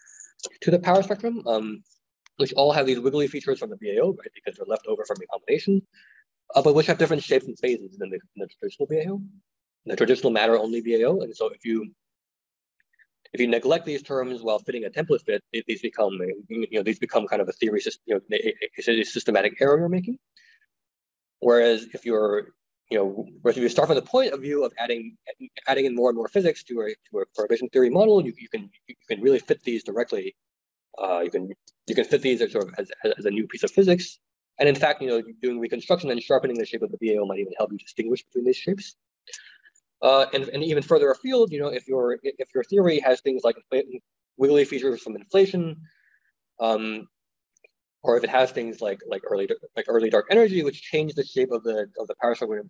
Speaker 1: to the power spectrum, which all have these wiggly features from the BAO, right? Because they're left over from recombination, but which have different shapes and phases than the traditional BAO, the traditional matter-only BAO. And so if you neglect these terms while fitting a template fit, these become kind of a theory system, a systematic error you're making. Whereas if you start from the point of view of adding in more and more physics to a perturbation theory model, you can really fit these directly. You can fit these as sort of as a new piece of physics. And in fact, doing reconstruction and sharpening the shape of the BAO might even help you distinguish between these shapes. And even further afield, if your theory has things like wiggly features from inflation, or if it has things like early dark energy, which change the shape of the power spectrum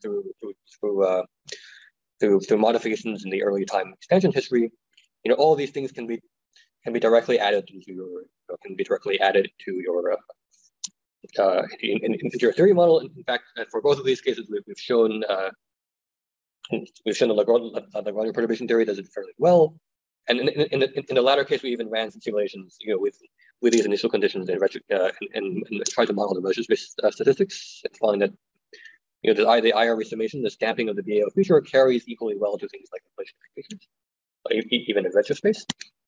Speaker 1: through modifications in the early time expansion history, all these things can be directly added into your into your theory model. In fact, for both of these cases, we've shown the Lagrange perturbation theory does it fairly well. And in the latter case, we even ran some simulations, with these initial conditions and tried to model the retro-space statistics and find that, the IRV summation, the stamping of the BAO feature carries equally well to things like inflationary features, even in retro-space.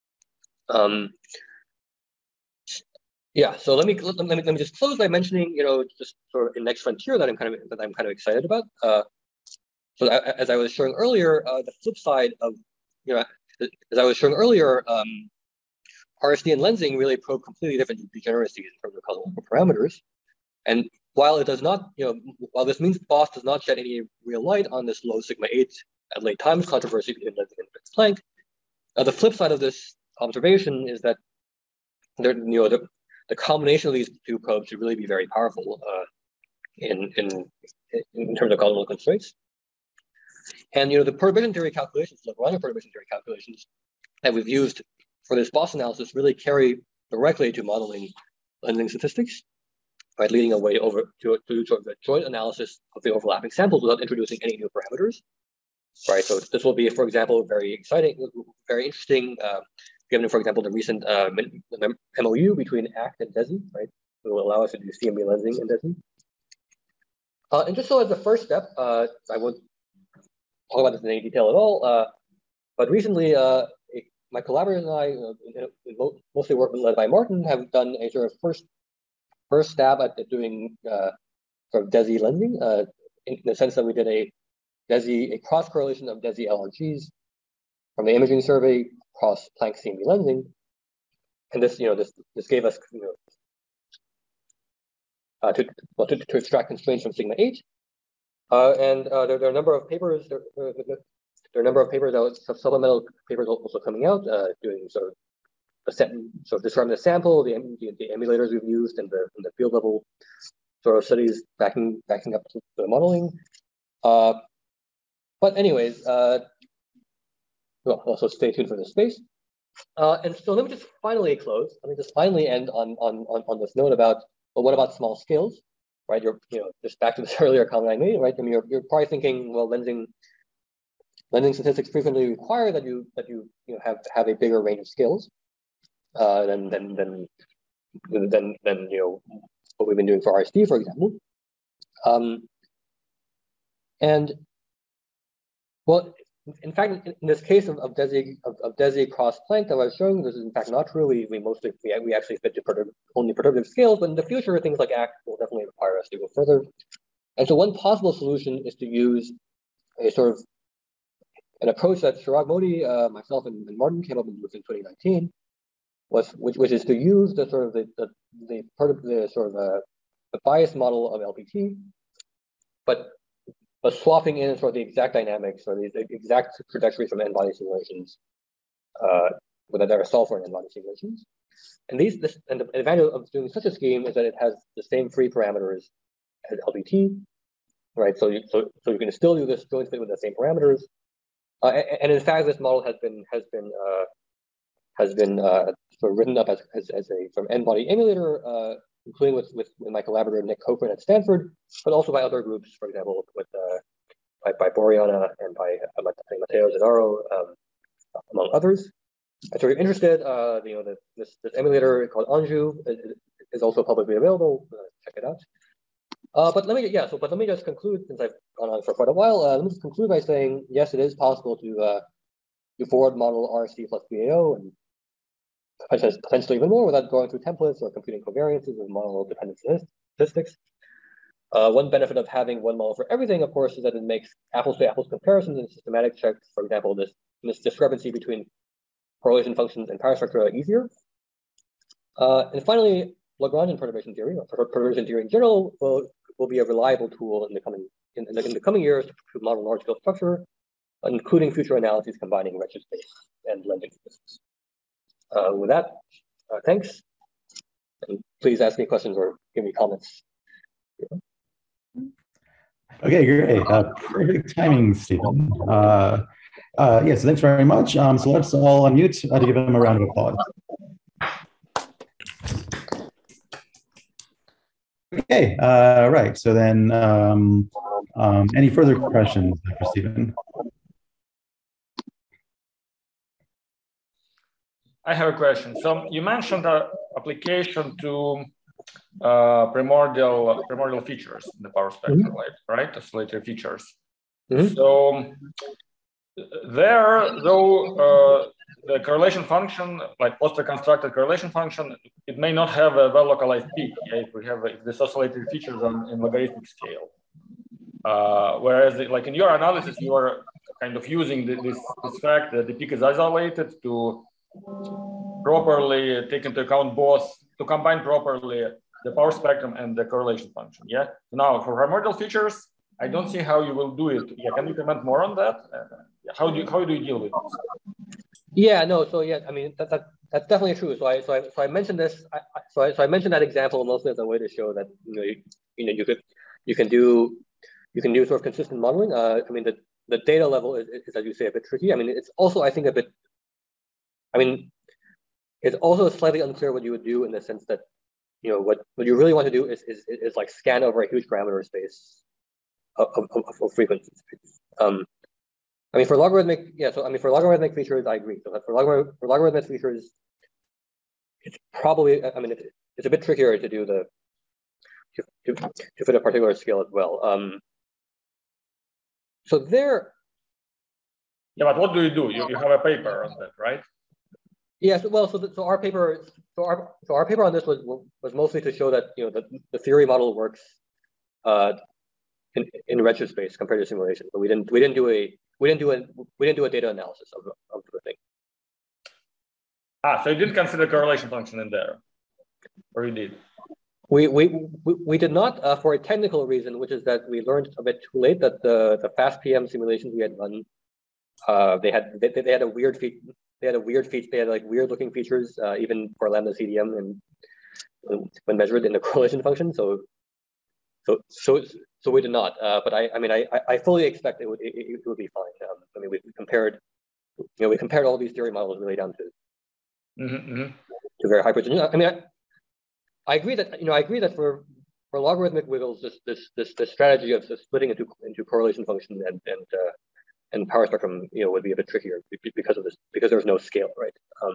Speaker 1: Yeah. So let me just close by mentioning, just sort of the next frontier that I'm kind of excited about. So as I was showing earlier, the flip side of, as I was showing earlier, RSD and lensing really probe completely different degeneracies in terms of cosmological parameters. And while it does not, while this means BOSS does not shed any real light on this low sigma 8 at late times controversy between lensing and Fritz Planck, the flip side of this observation is that the combination of these two probes should really be very powerful in terms of cosmological constraints. And the perturbation theory calculations, the Lagrange perturbation theory calculations that we've used for this BOSS analysis really carry directly to modeling lensing statistics, right, leading a way over to sort of a joint analysis of the overlapping samples without introducing any new parameters, right? So this will be, for example, very exciting, very interesting, given, for example, the recent MOU between ACT and DESI, right? It will allow us to do CMB lensing in DESI. And just so as the first step, I won't talk about this in any detail at all, but recently, my collaborators and I, mostly work led by Martin, have done a sort of first stab at doing sort of DESI lensing, in the sense that we did a cross correlation of DESI LRGs from the imaging survey across Planck CMB lensing, and this gave us to extract constraints from sigma 8, and there are a number of papers. There are a number of papers, supplemental papers also coming out, doing sort of describing the sample, the emulators we've used, and the field level sort of studies backing up to the modeling. But anyways, well, also stay tuned for this space. And so let me just finally close. Let me just finally end on this note about, well, what about small scales, right? Just back to this earlier comment I made, right? I mean, you're probably thinking, well, lensing statistics frequently require that you have a bigger range of scales than what we've been doing for RSD, for example. And well, in fact, in this case of DESI cross Planck that I was showing, this is in fact not true. We actually fit to only perturbative scales, but in the future, things like ACT will definitely require us to go further. And so one possible solution is to use a sort of an approach that Chirag Modi, myself, and Martin came up with in 2019, which is to use the sort of the bias model of LPT, but swapping in sort of the exact dynamics or the exact trajectories from n-body simulations that are solved for n-body simulations. And and the advantage of doing such a scheme is that it has the same free parameters as LPT, right? So you can still do this joint fit with the same parameters. And in fact, this model has been sort of written up as a sort of n-body emulator, including with my collaborator Nick Cochran at Stanford, but also by other groups, for example, by Boriana and by Matteo Zanaro, among others. So if you're interested, this emulator called Anju is also publicly available. Check it out. But let me just conclude, since I've gone on for quite a while. Let me just conclude by saying, yes, it is possible to do forward model RC plus BAO and potentially even more without going through templates or computing covariances of model-dependent statistics. One benefit of having one model for everything, of course, is that it makes apples-to-apples comparisons and systematic checks. For example, this discrepancy between correlation functions and power spectra easier. And finally, Lagrangian perturbation theory, or perturbation theory in general, will be a reliable tool in the coming years to model large-scale structure, including future analyses combining redshift space and length statistics. With that, thanks, and please ask me questions or give me comments.
Speaker 2: Okay, great. Perfect timing, Stephen. Yes, thanks very much. So let's all unmute to give him a round of applause. Okay, right. So then, any further questions for Stephen?
Speaker 3: I have a question. So you mentioned the application to primordial features in the power spectrum, right? Oscillatory features. So there, though, the correlation function, like post-reconstructed correlation function, it may not have a well-localized peak if this oscillatory features in logarithmic scale. Whereas, like in your analysis, you are kind of using this fact that the peak is isolated to properly take into account both, to combine properly the power spectrum and the correlation function. Yeah. Now, for primordial features, I don't see how you will do it. Yeah. Can you comment more on that? How do you deal with this?
Speaker 1: Yeah. No. So yeah. I mean that's definitely true. So I mentioned this. So I mentioned that example mostly as a way to show that you can do sort of consistent modeling. I mean the data level is, as you say, a bit tricky. I mean it's also, I think, a bit. I mean, it's also slightly unclear what you would do in the sense that, what you really want to do is like scan over a huge parameter space of frequencies. I mean, for logarithmic, yeah. So I mean, for logarithmic features, I agree. So for logarithmic features, it's probably, I mean, it's a bit trickier to do to fit a particular scale as well. So there.
Speaker 3: Yeah, but what do? You have a paper on that, right?
Speaker 1: Yes, well, so our paper on this was mostly to show that the theory model works in redshift space compared to simulation. But we didn't do a data analysis of the thing.
Speaker 3: So you didn't consider correlation function in there, or you did?
Speaker 1: We did not for a technical reason, which is that we learned a bit too late that the fast PM simulations we had run, they had a weird feature. They had like weird looking features, even for lambda CDM, and when measured in the correlation function. So we did not. But I fully expect it would be fine. I mean, we compared all these theory models really down to very high precision. I mean, I agree that for logarithmic wiggles, this strategy of splitting into correlation function and power spectrum, would be a bit trickier because of this, because there's no scale, right?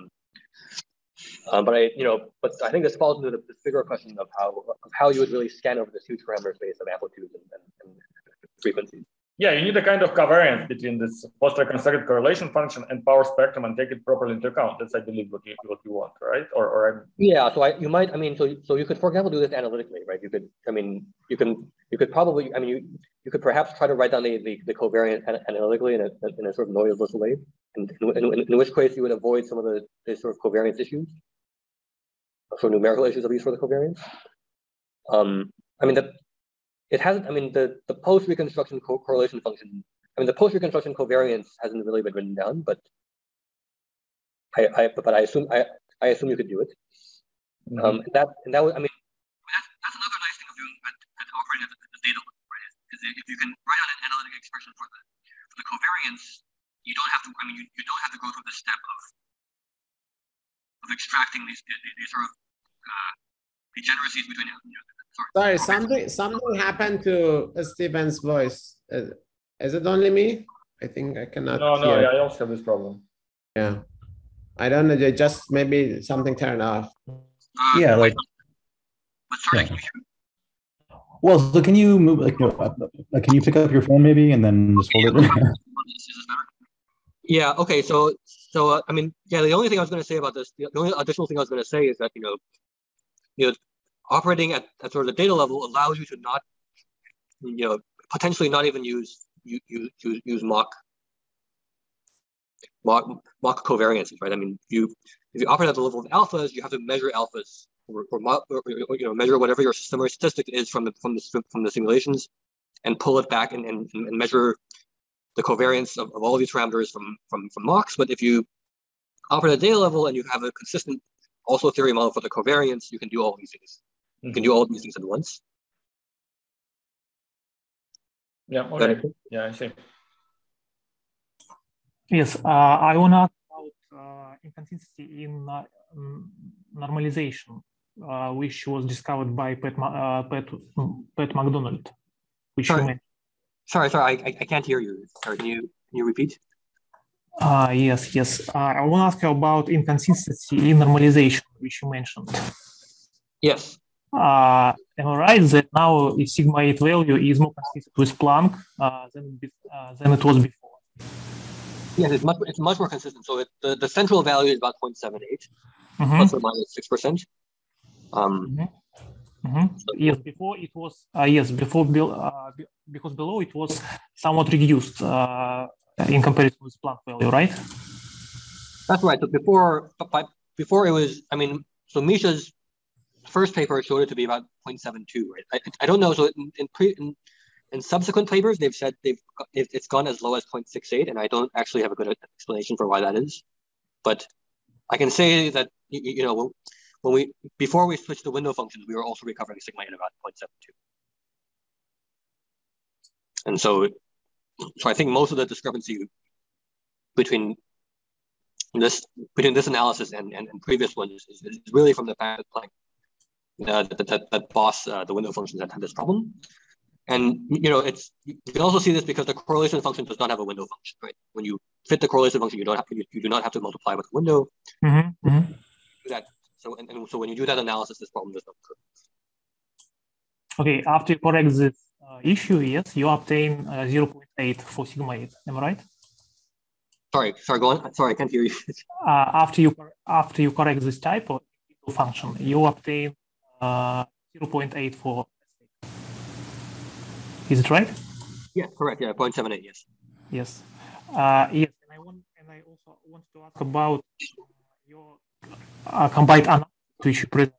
Speaker 1: But I think this falls into the bigger question of how you would really scan over this huge parameter space of amplitudes and frequencies.
Speaker 3: Yeah, you need a kind of covariance between this post-reconstructed correlation function and power spectrum and take it properly into account. That's, I believe, what you want, right?
Speaker 1: Yeah. So so you could, for example, do this analytically, right? You could probably, you could perhaps try to write down the covariance analytically in a sort of noiseless way, in which case you would avoid some of the sort of covariance issues, so numerical issues at least for the covariance. It hasn't. I mean, the post-reconstruction correlation function. I mean, the post-reconstruction covariance hasn't really been written down, but I assume you could do it. That was. I mean, that's another nice thing of doing at operating at the data level, right? Is if you can write out an analytic expression for the covariance, you don't have to. I mean, you don't have to go through the step of extracting these sort of degeneracies between.
Speaker 4: Sorry, something happened to Stephen's voice. Is it only me? I think I cannot hear.
Speaker 3: Yeah, I also have this problem.
Speaker 4: Yeah. I don't know. They just maybe something turned off.
Speaker 2: Yeah, like.
Speaker 1: Sorry,
Speaker 2: Yeah. Well, so can you move? Can you pick up your phone maybe and then just hold it?
Speaker 1: Is this better? Yeah. Okay. So I mean, yeah. The only thing I was going to say about this, the only additional thing I was going to say is that operating at sort of the data level allows you to not, potentially not even use mock covariances, right? I mean, if you operate at the level of alphas, you have to measure alphas or measure whatever your summary statistic is from the simulations, and pull it back and measure the covariance of all of these parameters from mocks. But if you operate at data level and you have a consistent also theory model for the covariance, you can do all these things. Mm-hmm. You can do all these things at once.
Speaker 3: Yeah. Okay. Yeah, I see.
Speaker 5: Yes, I want to ask about inconsistency in normalization, which was discovered by Pat McDonald.
Speaker 1: Sorry, I can't hear you. Sorry, can you repeat?
Speaker 5: Yes. I want to ask you about inconsistency in normalization, which you mentioned.
Speaker 1: Yes.
Speaker 5: Am I right that now if sigma 8 value is more consistent with Planck than it was before?
Speaker 1: Yes, it's much more consistent. So the central value is about 0.78, plus or minus 6%.
Speaker 5: Yes, before it was because below it was somewhat reduced in comparison with Planck value, right?
Speaker 1: That's right. So before it was, I mean, so Misha's first paper showed it to be about 0.72, right? I don't know. So in subsequent papers, they've said it's gone as low as 0.68, and I don't actually have a good explanation for why that is. But I can say that before we switched to window functions, we were also recovering sigma at about 0.72. And so I think most of the discrepancy between this analysis and previous ones is really from the fact that BOSS, the window functions, had this problem. And you can also see this because the correlation function does not have a window function, right? When you fit the correlation function, you do not have to multiply with a window. So when you do that analysis, this problem does not occur.
Speaker 5: Okay, after you correct this issue, yes, you obtain 0.8 for sigma 8. Am I right?
Speaker 1: Sorry, go on. Sorry, I can't hear you.
Speaker 5: After you correct this type of function, you obtain 0.8 for. Is it right?
Speaker 1: Yeah, correct. Yeah, 0.78. Yes.
Speaker 5: Yes. Yes, and I also want to ask about your combined analysis, which you present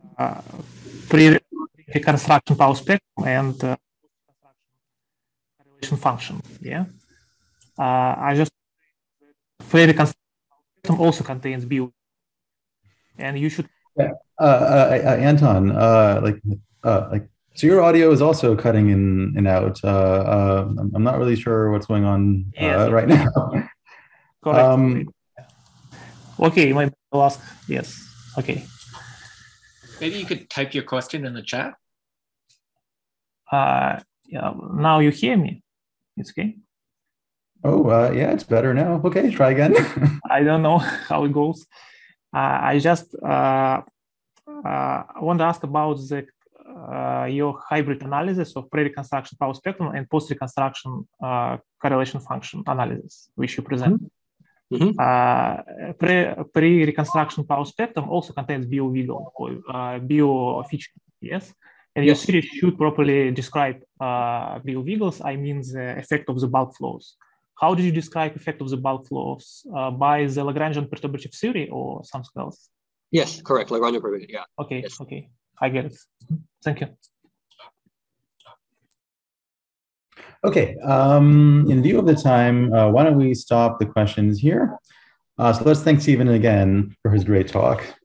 Speaker 5: pre-reconstruction power spectrum and correlation function. Yeah. I just pre-reconstruction spectrum also contains BU, and you should.
Speaker 2: Anton, so your audio is also cutting in and out. I'm not really sure what's going on right now.
Speaker 5: Correct. Okay, my last. Yes. Okay.
Speaker 6: Maybe you could type your question in the chat.
Speaker 5: Yeah. Now you hear me. It's okay.
Speaker 2: Oh, yeah, it's better now. Okay, try again.
Speaker 5: I don't know how it goes. I just want to ask about your hybrid analysis of pre-reconstruction power spectrum and post-reconstruction correlation function analysis, which you present. Pre-reconstruction power spectrum also contains BO-Wiggle or BO-feature, yes? And your series should properly describe BO-Wiggles, I mean the effect of the bulk flows. How did you describe effect of the bulk flows? By the Lagrangian perturbative theory or something else?
Speaker 1: Yes, correct. Lagrangian perturbative, yeah.
Speaker 5: Okay,
Speaker 1: yes.
Speaker 5: Okay. I get it. Thank you.
Speaker 2: Okay, in view of the time, why don't we stop the questions here? So let's thank Stephen again for his great talk.